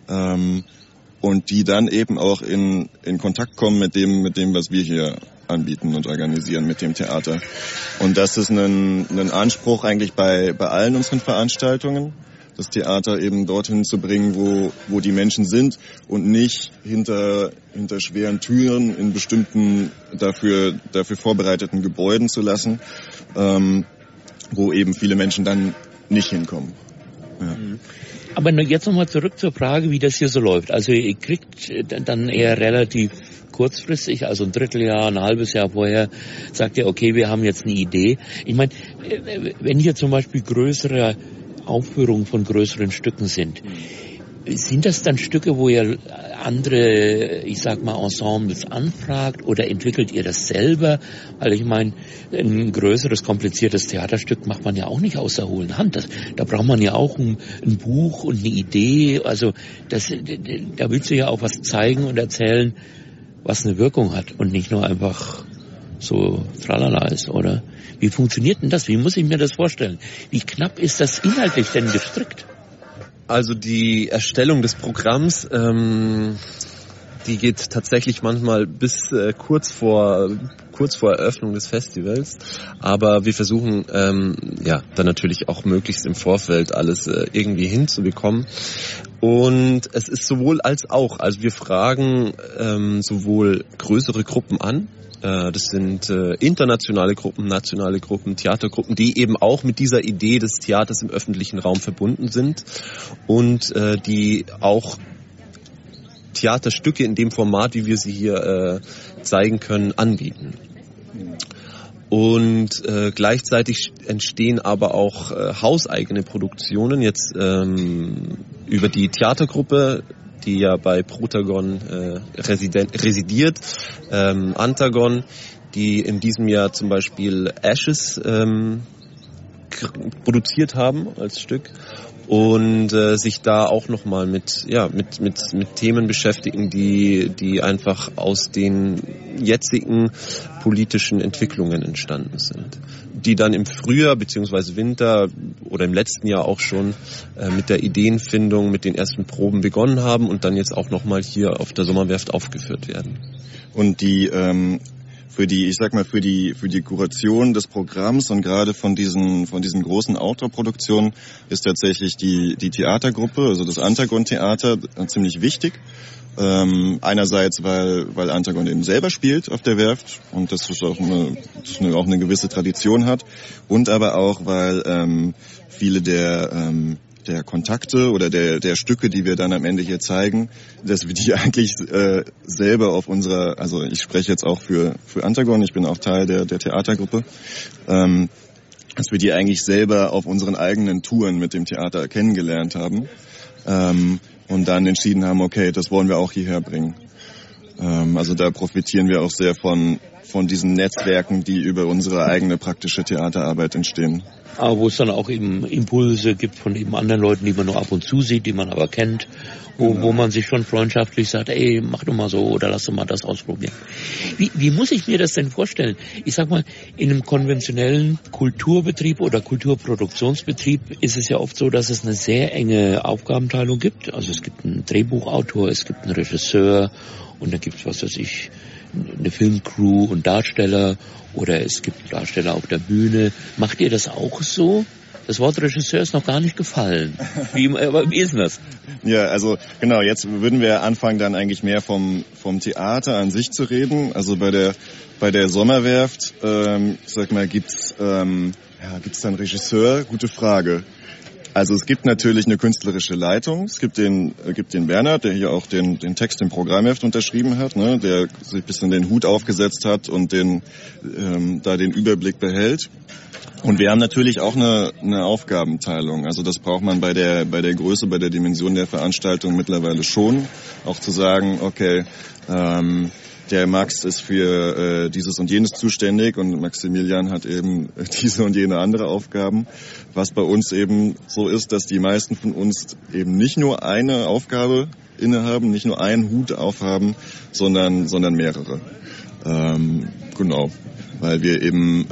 Speaker 4: und die dann eben auch in Kontakt kommen mit dem, was wir hier anbieten und organisieren mit dem Theater. Und das ist ein Anspruch eigentlich bei allen unseren Veranstaltungen, das Theater eben dorthin zu bringen, wo die Menschen sind und nicht hinter schweren Türen in bestimmten dafür vorbereiteten Gebäuden zu lassen, wo eben viele Menschen dann nicht hinkommen. Ja.
Speaker 1: Aber jetzt nochmal zurück zur Frage, wie das hier so läuft. Also ihr kriegt dann eher relativ kurzfristig, also ein Dritteljahr, ein halbes Jahr vorher, sagt ihr, okay, wir haben jetzt eine Idee. Ich meine, wenn hier zum Beispiel größere Aufführungen von größeren Stücken sind das dann Stücke, wo ihr andere, ich sag mal, Ensembles anfragt oder entwickelt ihr das selber? Weil ich meine, ein größeres, kompliziertes Theaterstück macht man ja auch nicht aus der hohlen Hand. Da braucht man ja auch ein Buch und eine Idee. Also da willst du ja auch was zeigen und erzählen, was eine Wirkung hat und nicht nur einfach so tralala ist, oder? Wie funktioniert denn das? Wie muss ich mir das vorstellen? Wie knapp ist das inhaltlich denn gestrickt?
Speaker 3: Also die Erstellung des Programms, die geht tatsächlich manchmal bis kurz vor Eröffnung des Festivals. Aber wir versuchen dann natürlich auch möglichst im Vorfeld alles irgendwie hinzubekommen. Und es ist sowohl als auch. Also wir fragen sowohl größere Gruppen an. Das sind internationale Gruppen, nationale Gruppen, Theatergruppen, die eben auch mit dieser Idee des Theaters im öffentlichen Raum verbunden sind und die auch Theaterstücke in dem Format, wie wir sie hier zeigen können, anbieten. Und gleichzeitig entstehen aber auch hauseigene Produktionen, jetzt über die Theatergruppe, die ja bei Protagon residiert, Antagon, die in diesem Jahr zum Beispiel Ashes produziert haben als Stück und sich da auch nochmal mit Themen beschäftigen, die einfach aus den jetzigen politischen Entwicklungen entstanden sind, die dann im Frühjahr bzw. Winter oder im letzten Jahr auch schon mit der Ideenfindung, mit den ersten Proben begonnen haben und dann jetzt auch nochmal hier auf der Sommerwerft aufgeführt werden.
Speaker 4: Und die für die Kuration des Programms und gerade von diesen großen Outdoor-Produktionen ist tatsächlich die Theatergruppe, also das Antagon-Theater, ziemlich wichtig. Einerseits, weil Antagon eben selber spielt auf der Werft und das auch eine gewisse Tradition hat, und aber auch, weil viele der Kontakte oder der Stücke, die wir dann am Ende hier zeigen, dass wir die eigentlich selber auf unserer, also ich spreche jetzt auch für Antagon, ich bin auch Teil der Theatergruppe, dass wir die eigentlich selber auf unseren eigenen Touren mit dem Theater kennengelernt haben und dann entschieden haben, okay, das wollen wir auch hierher bringen. Also da profitieren wir auch sehr von diesen Netzwerken, die über unsere eigene praktische Theaterarbeit entstehen.
Speaker 1: Aber wo es dann auch eben Impulse gibt von eben anderen Leuten, die man nur ab und zu sieht, die man aber kennt, wo man sich schon freundschaftlich sagt, ey, mach doch mal so oder lass doch mal das ausprobieren. Wie muss ich mir das denn vorstellen? Ich sag mal, in einem konventionellen Kulturbetrieb oder Kulturproduktionsbetrieb ist es ja oft so, dass es eine sehr enge Aufgabenteilung gibt. Also es gibt einen Drehbuchautor, es gibt einen Regisseur und da gibt es, eine Filmcrew und Darsteller oder es gibt Darsteller auf der Bühne. Macht ihr das auch so? Das Wort Regisseur ist noch gar nicht gefallen. Wie ist denn das?
Speaker 4: Ja, also genau, jetzt würden wir anfangen, dann eigentlich mehr vom Theater an sich zu reden. Also bei der Sommerwerft, gibt's dann Regisseur? Gute Frage. Also es gibt natürlich eine künstlerische Leitung. Es gibt den Bernhard, der hier auch den Text im Programmheft unterschrieben hat, ne, der sich ein bisschen den Hut aufgesetzt hat und da den Überblick behält. Und wir haben natürlich auch eine Aufgabenteilung. Also das braucht man bei der Größe, bei der Dimension der Veranstaltung mittlerweile schon. Auch zu sagen, okay, der Max ist für dieses und jenes zuständig und Maximilian hat eben diese und jene andere Aufgaben. Was bei uns eben so ist, dass die meisten von uns eben nicht nur eine Aufgabe innehaben, nicht nur einen Hut aufhaben, sondern mehrere. Genau, weil wir eben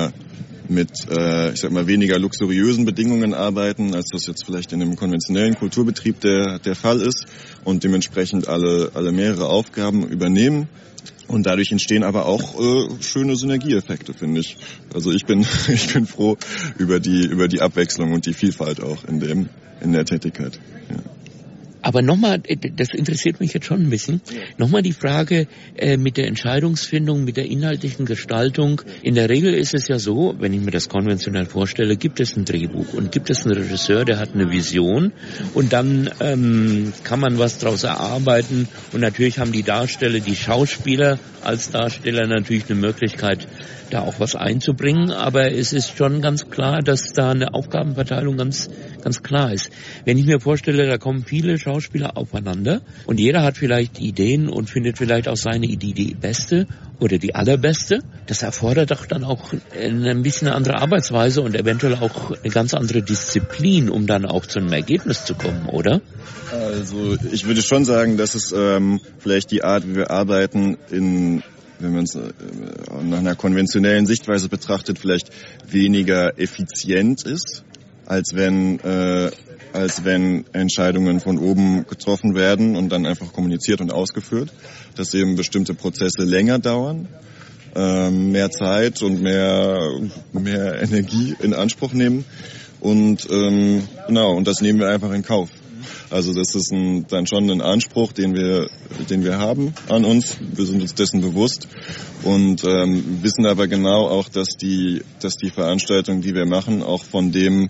Speaker 4: mit weniger luxuriösen Bedingungen arbeiten, als das jetzt vielleicht in einem konventionellen Kulturbetrieb der Fall ist und dementsprechend alle mehrere Aufgaben übernehmen. Und dadurch entstehen aber auch schöne Synergieeffekte, finde ich. Also ich bin froh über die Abwechslung und die Vielfalt auch in der Tätigkeit. Ja.
Speaker 1: Aber nochmal, das interessiert mich jetzt schon ein bisschen, nochmal die Frage mit der Entscheidungsfindung, mit der inhaltlichen Gestaltung. In der Regel ist es ja so, wenn ich mir das konventionell vorstelle, gibt es ein Drehbuch und gibt es einen Regisseur, der hat eine Vision und dann kann man was daraus erarbeiten und natürlich haben die Darsteller, die Schauspieler als Darsteller natürlich eine Möglichkeit, da auch was einzubringen, aber es ist schon ganz klar, dass da eine Aufgabenverteilung ganz klar ist. Wenn ich mir vorstelle, da kommen viele Schauspieler aufeinander und jeder hat vielleicht Ideen und findet vielleicht auch seine Idee die beste oder die allerbeste, das erfordert doch dann auch ein bisschen eine andere Arbeitsweise und eventuell auch eine ganz andere Disziplin, um dann auch zu einem Ergebnis zu kommen, oder?
Speaker 4: Also ich würde schon sagen, dass es vielleicht die Art, wie wir arbeiten, wenn man es nach einer konventionellen Sichtweise betrachtet, vielleicht weniger effizient ist, als wenn Entscheidungen von oben getroffen werden und dann einfach kommuniziert und ausgeführt, dass eben bestimmte Prozesse länger dauern, mehr Zeit und mehr Energie in Anspruch nehmen und und das nehmen wir einfach in Kauf. Also das ist dann schon ein Anspruch, den wir haben an uns. Wir sind uns dessen bewusst und wissen aber genau auch, dass die Veranstaltungen, die wir machen, auch von dem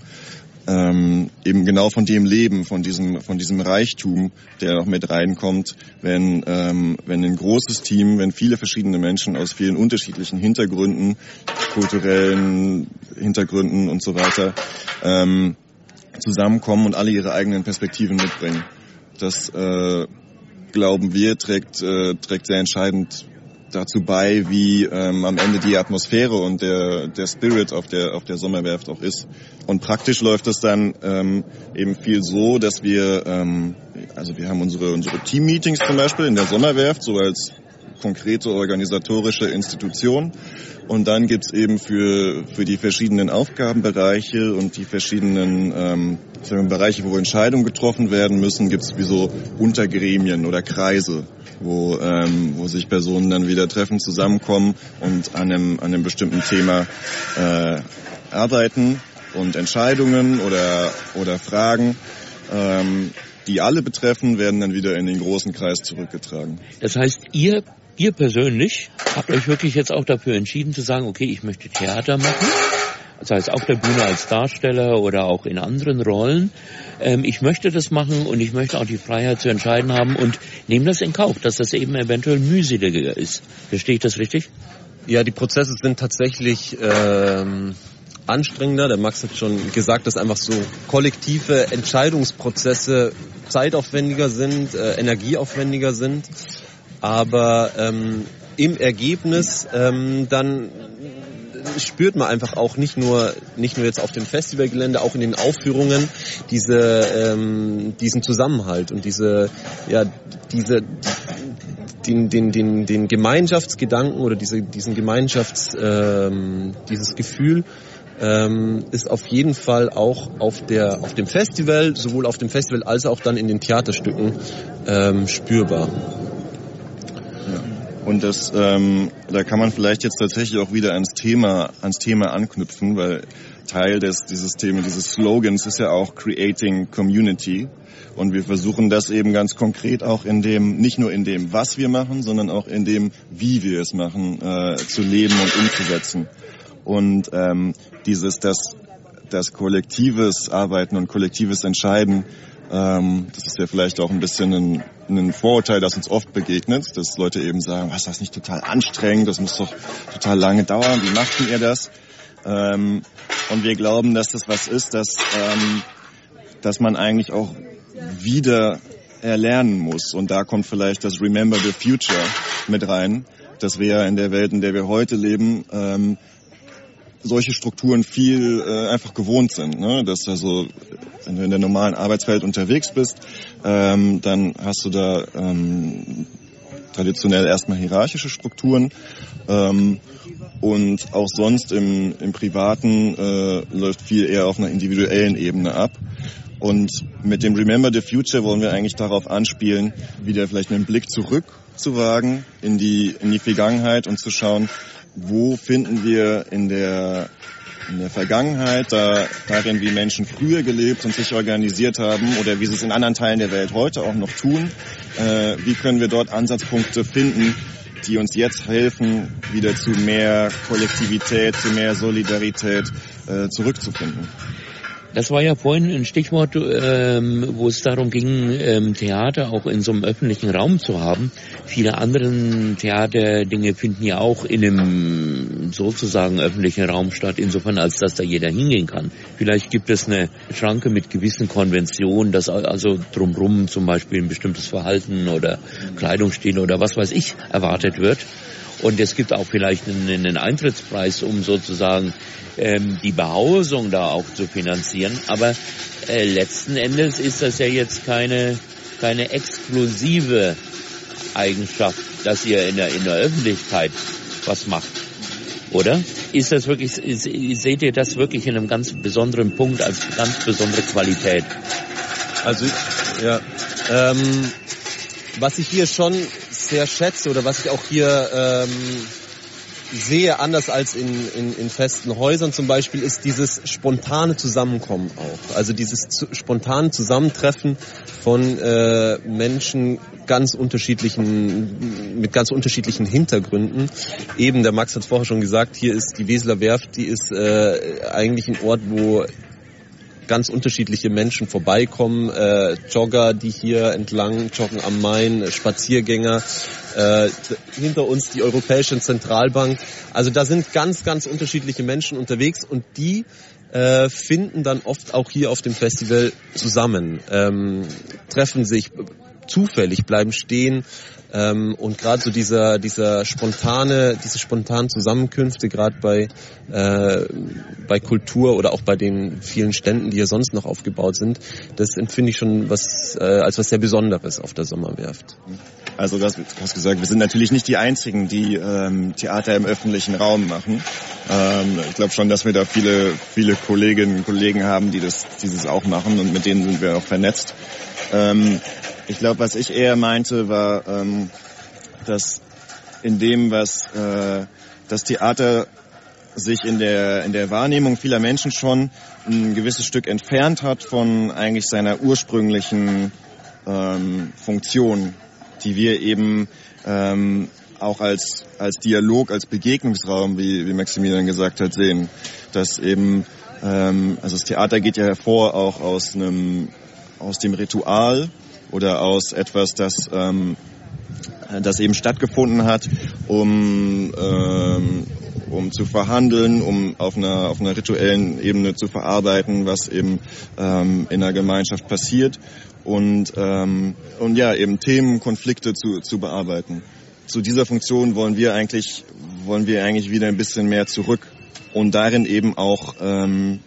Speaker 4: eben genau von dem leben, von diesem Reichtum, der noch mit reinkommt, wenn ein großes Team, wenn viele verschiedene Menschen aus vielen unterschiedlichen Hintergründen, kulturellen Hintergründen und so weiter, zusammenkommen und alle ihre eigenen Perspektiven mitbringen. Das glauben wir trägt sehr entscheidend dazu bei, wie am Ende die Atmosphäre und der Spirit auf der Sommerwerft auch ist. Und praktisch läuft es dann eben viel so, dass wir wir haben unsere Team-Meetings zum Beispiel in der Sommerwerft, so als konkrete organisatorische Institution. Und dann gibt's eben für die verschiedenen Aufgabenbereiche und die verschiedenen Bereiche, wo Entscheidungen getroffen werden müssen, gibt's wie so Untergremien oder Kreise, wo sich Personen dann wieder treffen, zusammenkommen und an einem bestimmten Thema arbeiten und Entscheidungen oder Fragen, die alle betreffen, werden dann wieder in den großen Kreis zurückgetragen.
Speaker 1: Das heißt, ihr persönlich habt euch wirklich jetzt auch dafür entschieden zu sagen, okay, ich möchte Theater machen, das heißt auf der Bühne als Darsteller oder auch in anderen Rollen. Ich möchte das machen und ich möchte auch die Freiheit zu entscheiden haben und nehme das in Kauf, dass das eben eventuell mühseliger ist. Verstehe ich das richtig?
Speaker 3: Ja, die Prozesse sind tatsächlich anstrengender. Der Max hat schon gesagt, dass einfach so kollektive Entscheidungsprozesse zeitaufwendiger sind, energieaufwendiger sind. Aber im Ergebnis dann spürt man einfach auch nicht nur jetzt auf dem Festivalgelände, auch in den Aufführungen diesen Zusammenhalt und den Gemeinschaftsgedanken oder dieses Gefühl ist auf jeden Fall auch auf dem Festival, sowohl auf dem Festival als auch dann in den Theaterstücken spürbar.
Speaker 4: Und das, da kann man vielleicht jetzt tatsächlich auch wieder ans Thema anknüpfen, weil Teil dieses Slogans ist ja auch Creating Community. Und wir versuchen das eben ganz konkret auch nicht nur in dem, was wir machen, sondern auch in dem, wie wir es machen, zu leben und umzusetzen. Und das kollektives Arbeiten und kollektives Entscheiden, das ist ja vielleicht auch ein bisschen ein Vorurteil, das uns oft begegnet, dass Leute eben sagen, was, das ist nicht total anstrengend, das muss doch total lange dauern, wie macht denn ihr das? Und wir glauben, dass das was ist, dass man eigentlich auch wieder erlernen muss. Und da kommt vielleicht das Remember the Future mit rein, dass wir in der Welt, in der wir heute leben, solche Strukturen viel einfach gewohnt sind, ne? Dass also, wenn du in der normalen Arbeitswelt unterwegs bist, dann hast du da traditionell erstmal hierarchische Strukturen und auch sonst im Privaten läuft viel eher auf einer individuellen Ebene ab. Und mit dem Remember the Future wollen wir eigentlich darauf anspielen, wieder vielleicht einen Blick zurück zu wagen in die Vergangenheit und zu schauen, wo finden wir in der Vergangenheit darin, wie Menschen früher gelebt und sich organisiert haben oder wie sie es in anderen Teilen der Welt heute auch noch tun. Wie können wir dort Ansatzpunkte finden, die uns jetzt helfen, wieder zu mehr Kollektivität, zu mehr Solidarität zurückzufinden.
Speaker 1: Das war ja vorhin ein Stichwort, wo es darum ging, Theater auch in so einem öffentlichen Raum zu haben. Viele andere Theaterdinge finden ja auch in einem sozusagen öffentlichen Raum statt, insofern als dass da jeder hingehen kann. Vielleicht gibt es eine Schranke mit gewissen Konventionen, dass also drumherum zum Beispiel ein bestimmtes Verhalten oder Kleidungsstil oder was weiß ich erwartet wird. Und es gibt auch vielleicht einen Eintrittspreis, um sozusagen die Behausung da auch zu finanzieren. Aber letzten Endes ist das ja jetzt keine exklusive Eigenschaft, dass ihr in der Öffentlichkeit was macht. Oder? Ist das wirklich, seht ihr das wirklich in einem ganz besonderen Punkt als ganz besondere Qualität?
Speaker 3: Also, ja, was ich hier schon sehr schätze oder was ich auch hier sehe, anders als in festen Häusern zum Beispiel, ist dieses spontane Zusammenkommen auch. Also dieses spontane Zusammentreffen von Menschen mit ganz unterschiedlichen Hintergründen. Eben, der Max hat es vorher schon gesagt, hier ist die Weseler Werft, die ist eigentlich ein Ort, wo ganz unterschiedliche Menschen vorbeikommen, Jogger, die hier entlang joggen am Main, Spaziergänger, hinter uns die Europäische Zentralbank. Also da sind ganz, ganz unterschiedliche Menschen unterwegs und die finden dann oft auch hier auf dem Festival zusammen, treffen sich zufällig, bleiben stehen. Und gerade so diese spontanen Zusammenkünfte, gerade bei Kultur oder auch bei den vielen Ständen, die hier sonst noch aufgebaut sind, das empfinde ich schon als was sehr Besonderes auf der Sommerwerft.
Speaker 4: Also du hast gesagt, wir sind natürlich nicht die Einzigen, die Theater im öffentlichen Raum machen. Ich glaube schon, dass wir da viele Kolleginnen und Kollegen haben, die dieses auch machen und mit denen sind wir auch vernetzt. Ich glaube, was ich eher meinte, war, dass in dem, was das Theater sich in der Wahrnehmung vieler Menschen schon ein gewisses Stück entfernt hat von eigentlich seiner ursprünglichen Funktion, die wir eben auch als Dialog, als Begegnungsraum, wie Maximilian gesagt hat, sehen. Dass eben, also das Theater geht ja hervor auch aus dem Ritual oder aus etwas, das eben stattgefunden hat, um zu verhandeln, um auf einer rituellen Ebene zu verarbeiten, was eben in einer Gemeinschaft passiert und ja eben Themen, Konflikte zu bearbeiten. Zu dieser Funktion wollen wir eigentlich wieder ein bisschen mehr zurück und darin eben auch ein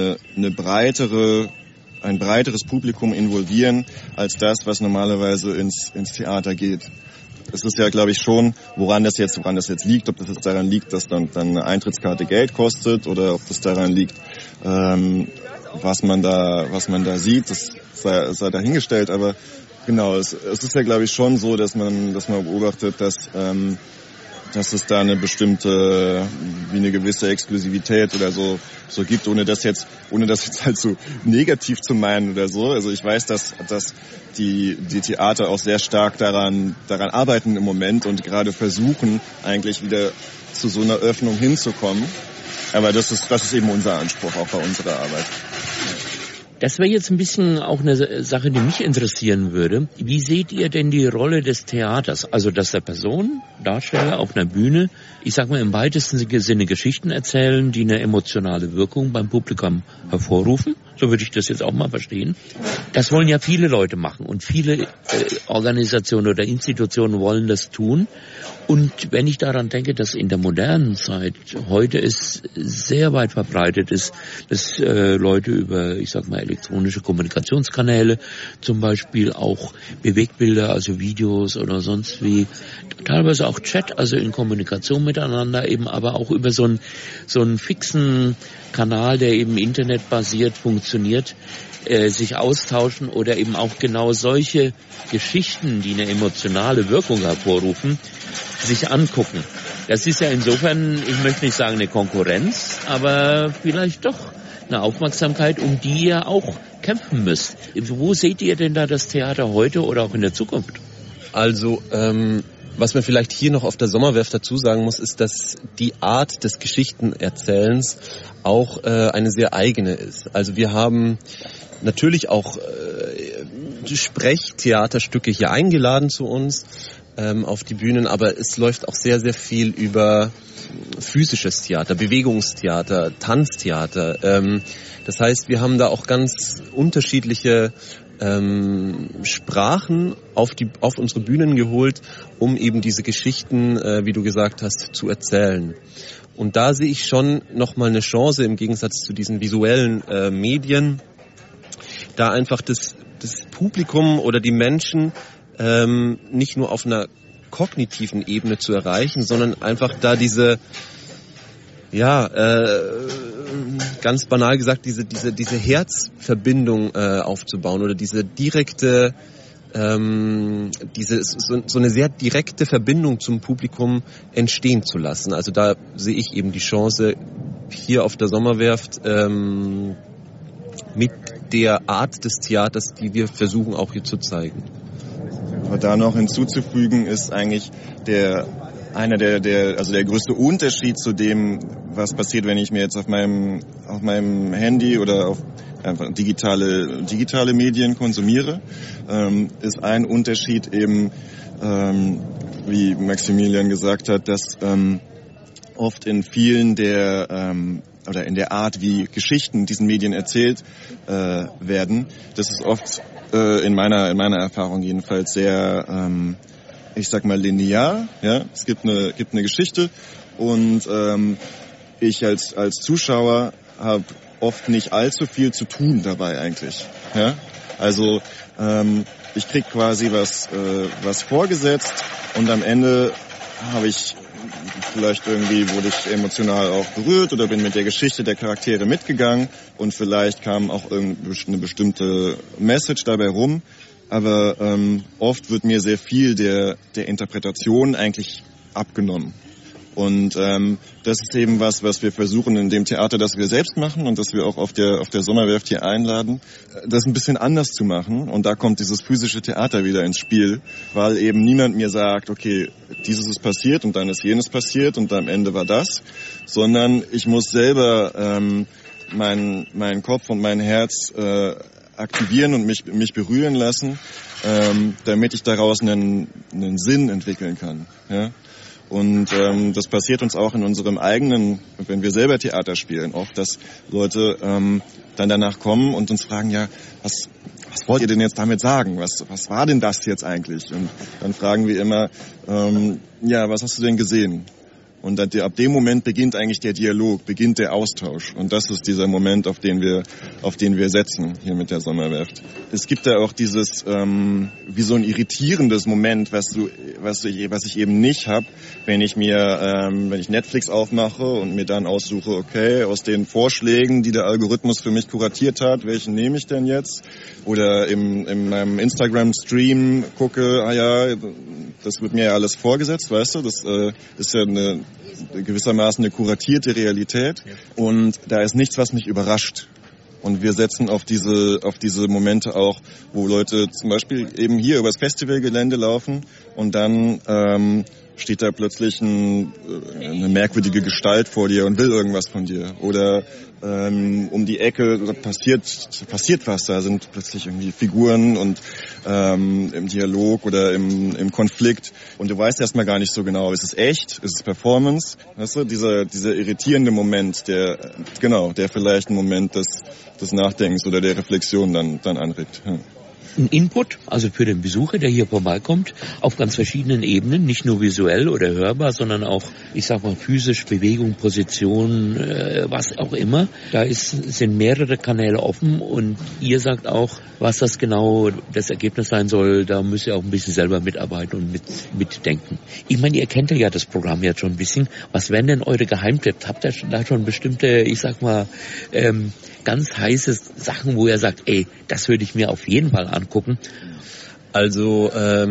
Speaker 4: breiteres Publikum involvieren als das, was normalerweise ins Theater geht. Es ist ja, glaube ich, schon, woran das jetzt liegt, ob das jetzt daran liegt, dass dann eine Eintrittskarte Geld kostet oder ob das daran liegt, was man da sieht, das sei dahingestellt, aber genau, es ist ja, glaube ich, schon so, dass man beobachtet, dass es da eine gewisse Exklusivität oder so gibt, ohne das jetzt halt so negativ zu meinen oder so. Also ich weiß, dass die Theater auch sehr stark daran arbeiten im Moment und gerade versuchen, eigentlich wieder zu so einer Öffnung hinzukommen. Aber das ist eben unser Anspruch auch bei unserer Arbeit.
Speaker 1: Das wäre jetzt ein bisschen auch eine Sache, die mich interessieren würde. Wie seht ihr denn die Rolle des Theaters? Also, dass der Person, Darsteller auf einer Bühne, ich sag mal im weitesten Sinne Geschichten erzählen, die eine emotionale Wirkung beim Publikum hervorrufen. So würde ich das jetzt auch mal verstehen. Das wollen ja viele Leute machen und viele Organisationen oder Institutionen wollen das tun. Und wenn ich daran denke, dass in der modernen Zeit heute es sehr weit verbreitet ist, dass Leute über, ich sag mal, elektronische Kommunikationskanäle, zum Beispiel auch Bewegtbilder, also Videos oder sonst wie, teilweise auch Chat, also in Kommunikation miteinander, eben aber auch über so einen fixen Kanal, der eben internetbasiert funktioniert, sich austauschen oder eben auch genau solche Geschichten, die eine emotionale Wirkung hervorrufen, sich angucken. Das ist ja insofern, ich möchte nicht sagen eine Konkurrenz, aber vielleicht doch eine Aufmerksamkeit, um die ihr auch kämpfen müsst. Wo seht ihr denn da das Theater heute oder auch in der Zukunft?
Speaker 3: Also, was man vielleicht hier noch auf der Sommerwerft dazu sagen muss, ist, dass die Art des Geschichtenerzählens auch eine sehr eigene ist. Also wir haben natürlich auch Sprechtheaterstücke hier eingeladen zu uns auf die Bühnen, aber es läuft auch sehr, sehr viel über physisches Theater, Bewegungstheater, Tanztheater. Das heißt, wir haben da auch ganz unterschiedliche Sprachen auf unsere Bühnen geholt, um eben diese Geschichten, wie du gesagt hast, zu erzählen. Und da sehe ich schon nochmal eine Chance im Gegensatz zu diesen visuellen Medien, da einfach das Publikum oder die Menschen nicht nur auf einer kognitiven Ebene zu erreichen, sondern einfach da diese, ganz banal gesagt, diese Herzverbindung aufzubauen oder diese direkte, so eine sehr direkte Verbindung zum Publikum entstehen zu lassen. Also da sehe ich eben die Chance hier auf der Sommerwerft mit der Art des Theaters, die wir versuchen auch hier zu zeigen.
Speaker 4: Aber da noch hinzuzufügen ist eigentlich einer der größte Unterschied zu dem, was passiert, wenn ich mir jetzt auf meinem Handy oder auf einfach digitale Medien konsumiere, ist ein Unterschied eben, wie Maximilian gesagt hat, dass oft in vielen oder in der Art, wie Geschichten diesen Medien erzählt werden, das ist oft in meiner Erfahrung jedenfalls sehr, ich sag mal, linear. Ja, es gibt eine Geschichte und ich als Zuschauer habe oft nicht allzu viel zu tun dabei eigentlich. Ja, also ich krieg quasi was vorgesetzt und am Ende habe ich vielleicht wurde ich emotional auch berührt oder bin mit der Geschichte der Charaktere mitgegangen und vielleicht kam auch eine bestimmte Message dabei rum. Aber oft wird mir sehr viel der Interpretation eigentlich abgenommen. Und das ist eben was wir versuchen in dem Theater, das wir selbst machen und das wir auch auf der Sommerwerft hier einladen, das ein bisschen anders zu machen. Und da kommt dieses physische Theater wieder ins Spiel, weil eben niemand mir sagt, okay, dieses ist passiert und dann ist jenes passiert und am Ende war das, sondern ich muss selber meinen Kopf und mein Herz aktivieren und mich berühren lassen, damit ich daraus einen Sinn entwickeln kann. Ja? Und das passiert uns auch in unserem eigenen, wenn wir selber Theater spielen, oft, dass Leute dann danach kommen und uns fragen, ja, was wollt ihr denn jetzt damit sagen? Was war denn das jetzt eigentlich? Und dann fragen wir immer, ja, was hast du denn gesehen? Und ab dem Moment beginnt eigentlich der Dialog, beginnt der Austausch. Und das ist dieser Moment, auf den wir setzen hier mit der Sommerwerft. Es gibt da auch dieses, wie so ein irritierendes Moment, was ich eben nicht habe, wenn ich Netflix aufmache und mir dann aussuche, okay, aus den Vorschlägen, die der Algorithmus für mich kuratiert hat, welchen nehme ich denn jetzt? Oder in meinem Instagram-Stream gucke, das wird mir ja alles vorgesetzt, weißt du, das ist ja gewissermaßen eine kuratierte Realität und da ist nichts, was mich überrascht. Und wir setzen auf diese Momente auch, wo Leute zum Beispiel eben hier übers Festivalgelände laufen und dann steht da plötzlich eine merkwürdige Gestalt vor dir und will irgendwas von dir. Oder um die Ecke passiert was, da sind plötzlich irgendwie Figuren und im Dialog oder im Konflikt und du weißt erstmal gar nicht so genau, ist es echt, ist es Performance? Weißt du, dieser irritierende Moment, der vielleicht einen Moment des Nachdenkens oder der Reflexion dann anregt. Ja.
Speaker 1: Ein Input, also für den Besucher, der hier vorbeikommt, auf ganz verschiedenen Ebenen, nicht nur visuell oder hörbar, sondern auch, ich sag mal, physisch, Bewegung, Position, was auch immer. Da sind mehrere Kanäle offen und ihr sagt auch, was das genau das Ergebnis sein soll, da müsst ihr auch ein bisschen selber mitarbeiten und mitdenken. Ich meine, ihr kennt ja das Programm jetzt schon ein bisschen. Was wären denn eure Geheimtipps? Habt ihr da schon bestimmte, ich sag mal, ganz heiße Sachen, wo ihr sagt, ey, das würde ich mir auf jeden Fall angucken?
Speaker 3: Also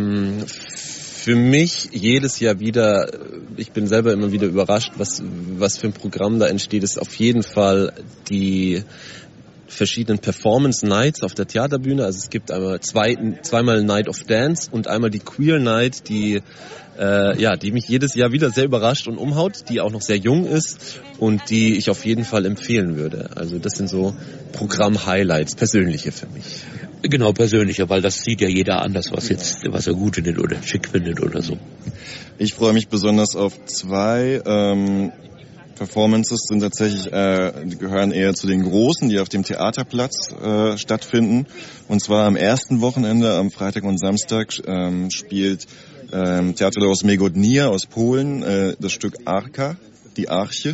Speaker 3: für mich jedes Jahr wieder, ich bin selber immer wieder überrascht, was für ein Programm da entsteht, ist auf jeden Fall die verschiedenen Performance Nights auf der Theaterbühne. Also es gibt einmal zweimal Night of Dance und einmal die Queer Night, die mich jedes Jahr wieder sehr überrascht und umhaut, die auch noch sehr jung ist und die ich auf jeden Fall empfehlen würde. Also das sind so Programm-Highlights, persönliche für mich.
Speaker 1: Genau, persönlicher, weil das sieht ja jeder anders, was er gut findet oder schick findet oder so.
Speaker 4: Ich freue mich besonders auf zwei Performances, sind tatsächlich, die gehören eher zu den großen, die auf dem Theaterplatz stattfinden. Und zwar am ersten Wochenende, am Freitag und Samstag, spielt Theater aus Megodnia aus Polen das Stück Arka, die Arche.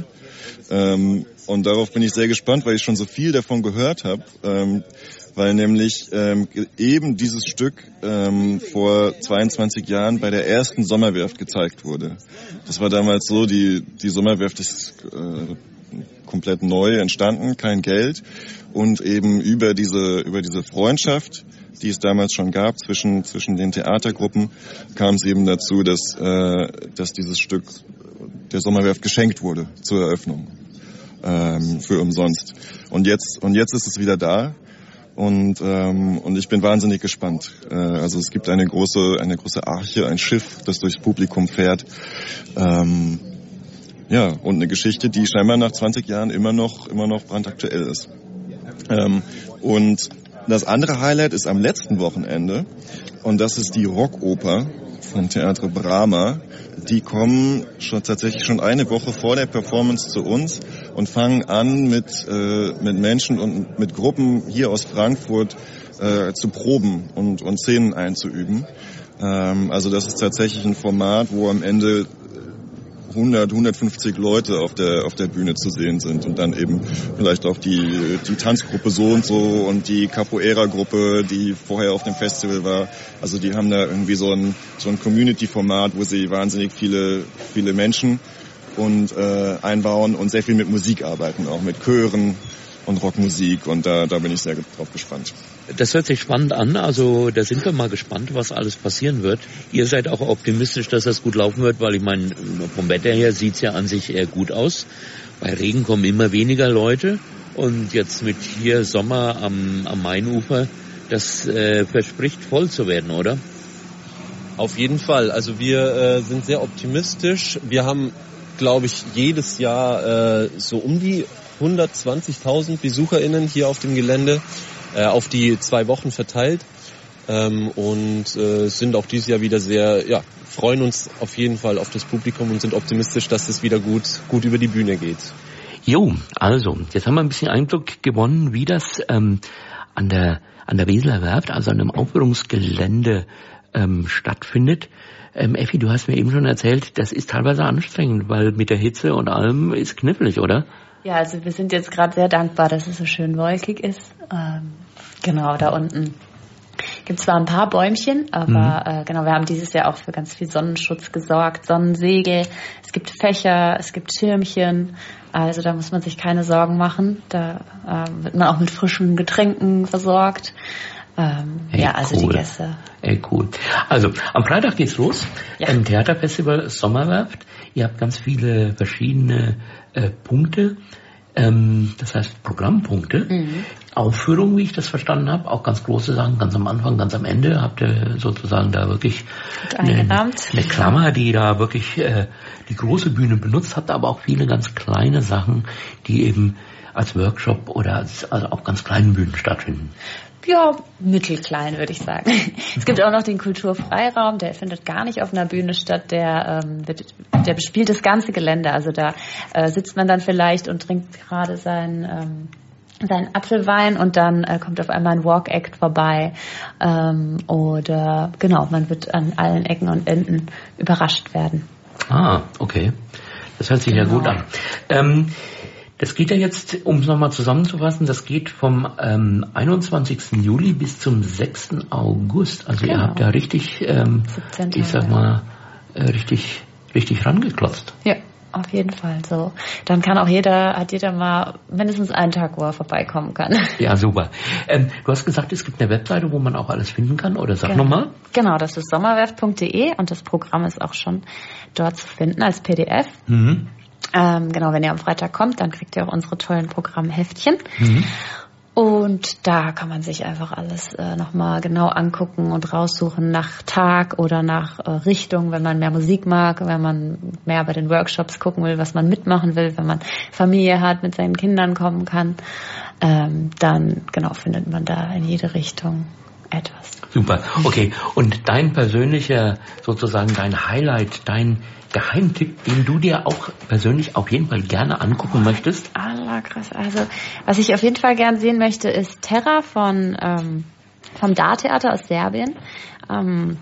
Speaker 4: Und darauf bin ich sehr gespannt, weil ich schon so viel davon gehört habe. Weil nämlich eben dieses Stück vor 22 Jahren bei der ersten Sommerwerft gezeigt wurde. Das war damals so, die Sommerwerft ist komplett neu entstanden, kein Geld und eben über diese Freundschaft, die es damals schon gab zwischen den Theatergruppen, kam es eben dazu, dass dieses Stück der Sommerwerft geschenkt wurde zur Eröffnung für umsonst. Und jetzt ist es wieder da. Und ich bin wahnsinnig gespannt. Also es gibt eine große Arche, ein Schiff, das durchs Publikum fährt. Und eine Geschichte, die scheinbar nach 20 Jahren immer noch brandaktuell ist. Und das andere Highlight ist am letzten Wochenende. Und das ist die Rockoper vom Teatro Brama. Die kommen tatsächlich schon eine Woche vor der Performance zu uns und fangen an mit Menschen und mit Gruppen hier aus Frankfurt zu proben und Szenen einzuüben. Also das ist tatsächlich ein Format, wo am Ende 150 Leute auf der Bühne zu sehen sind und dann eben vielleicht auch die Tanzgruppe so und so und die Capoeira-Gruppe, die vorher auf dem Festival war. Also die haben da irgendwie so ein Community-Format, wo sie wahnsinnig viele Menschen einbauen und sehr viel mit Musik arbeiten, auch mit Chören und Rockmusik, und da bin ich sehr drauf gespannt.
Speaker 1: Das hört sich spannend an, also da sind wir mal gespannt, was alles passieren wird. Ihr seid auch optimistisch, dass das gut laufen wird, weil ich meine, vom Wetter her sieht's ja an sich eher gut aus. Bei Regen kommen immer weniger Leute und jetzt mit hier Sommer am Mainufer, das verspricht voll zu werden, oder?
Speaker 3: Auf jeden Fall, also wir sind sehr optimistisch. Wir haben, glaube ich, jedes Jahr so um die 120.000 BesucherInnen hier auf dem Gelände, auf die 2 Wochen verteilt, und sind auch dieses Jahr wieder freuen uns auf jeden Fall auf das Publikum und sind optimistisch, dass es wieder gut über die Bühne geht.
Speaker 1: Jo, also, jetzt haben wir ein bisschen Eindruck gewonnen, wie das an der Weseler Werft, also an einem Aufführungsgelände stattfindet. Effi, du hast mir eben schon erzählt, das ist teilweise anstrengend, weil mit der Hitze und allem ist knifflig, oder?
Speaker 2: Ja, also wir sind jetzt gerade sehr dankbar, dass es so schön wolkig ist. Genau, da unten gibt zwar ein paar Bäumchen, aber wir haben dieses Jahr auch für ganz viel Sonnenschutz gesorgt, Sonnensegel, es gibt Fächer, es gibt Schirmchen, also da muss man sich keine Sorgen machen. Da wird man auch mit frischen Getränken versorgt.
Speaker 1: Cool.
Speaker 2: Die Gäste.
Speaker 1: Cool. Also, am Freitag geht's los. Ja. Im Theaterfestival Sommerwerft. Ihr habt ganz viele verschiedene Punkte. Das heißt Programmpunkte. Mhm. Aufführung, wie ich das verstanden habe. Auch ganz große Sachen, ganz am Anfang, ganz am Ende. Habt ihr sozusagen da wirklich eine Klammer, die da wirklich die große Bühne benutzt. Habt aber auch viele ganz kleine Sachen, die eben als Workshop oder also auf ganz kleinen Bühnen stattfinden.
Speaker 2: Ja, mittelklein, würde ich sagen. Es gibt auch noch den Kulturfreiraum, der findet gar nicht auf einer Bühne statt, der bespielt das ganze Gelände. Also da sitzt man dann vielleicht und trinkt gerade seinen Apfelwein und dann kommt auf einmal ein Walk-Act vorbei. Oder genau, man wird an allen Ecken und Enden überrascht werden.
Speaker 1: Ah, okay. Das hört sich ja gut an. Das geht ja jetzt, um es nochmal zusammenzufassen, das geht vom 21. Juli bis zum 6. August. Also ihr habt ja richtig, richtig rangeklotzt.
Speaker 2: Ja, auf jeden Fall so. Dann hat jeder mal mindestens einen Tag, wo er vorbeikommen kann.
Speaker 1: Ja, super. Du hast gesagt, es gibt eine Webseite, wo man auch alles finden kann, oder sag nochmal?
Speaker 2: Genau, das ist sommerwerft.de und das Programm ist auch schon dort zu finden als PDF. Mhm. Wenn ihr am Freitag kommt, dann kriegt ihr auch unsere tollen Programmheftchen. Mhm. Und da kann man sich einfach alles nochmal genau angucken und raussuchen nach Tag oder nach Richtung, wenn man mehr Musik mag, wenn man mehr bei den Workshops gucken will, was man mitmachen will, wenn man Familie hat, mit seinen Kindern kommen kann, dann findet man da in jede Richtung etwas.
Speaker 1: Super, okay. Und dein persönlicher, sozusagen dein Highlight, dein Geheimtipp, den du dir auch persönlich auf jeden Fall gerne angucken möchtest?
Speaker 2: Krass. Also, was ich auf jeden Fall gern sehen möchte, ist Terra vom DAR-Theater aus Serbien. Am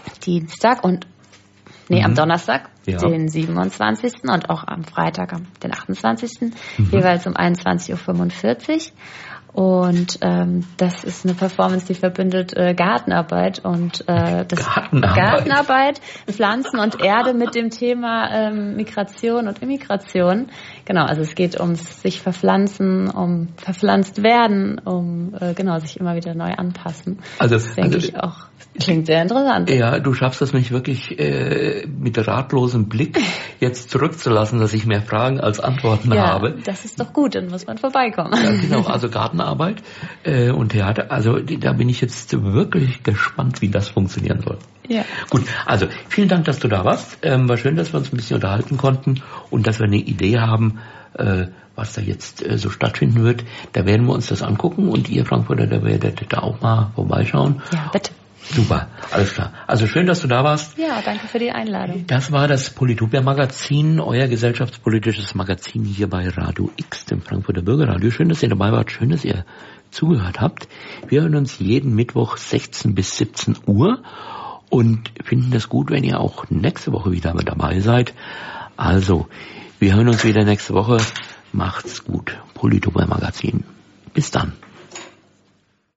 Speaker 2: Donnerstag, den 27. und auch am Freitag, den 28. Jeweils um 21.45 Uhr. Und das ist eine Performance, die verbindet Gartenarbeit und Gartenarbeit, Pflanzen und Erde mit dem Thema Migration und Immigration. Genau, also es geht ums sich verpflanzen, um verpflanzt werden, um sich immer wieder neu anpassen. Das denke ich auch. Klingt sehr interessant.
Speaker 1: Ja, du schaffst es mich wirklich mit ratlosem Blick jetzt zurückzulassen, dass ich mehr Fragen als Antworten habe.
Speaker 2: Das ist doch gut, dann muss man vorbeikommen.
Speaker 1: Ja, genau, also Gartenarbeit Bühnenarbeit und Theater. Also da bin ich jetzt wirklich gespannt, wie das funktionieren soll.
Speaker 2: Ja.
Speaker 1: Gut, also vielen Dank, dass du da warst. War schön, dass wir uns ein bisschen unterhalten konnten und dass wir eine Idee haben, was da jetzt so stattfinden wird. Da werden wir uns das angucken und ihr Frankfurter, da werdet da auch mal vorbeischauen.
Speaker 2: Ja, bitte.
Speaker 1: Super, alles klar. Also schön, dass du da warst.
Speaker 2: Ja, danke für die Einladung.
Speaker 1: Das war das Politopia-Magazin, euer gesellschaftspolitisches Magazin hier bei Radio X, dem Frankfurter Bürgerradio. Schön, dass ihr dabei wart, schön, dass ihr zugehört habt. Wir hören uns jeden Mittwoch 16 bis 17 Uhr und finden es gut, wenn ihr auch nächste Woche wieder mit dabei seid. Also, wir hören uns wieder nächste Woche. Macht's gut. Politopia-Magazin. Bis dann.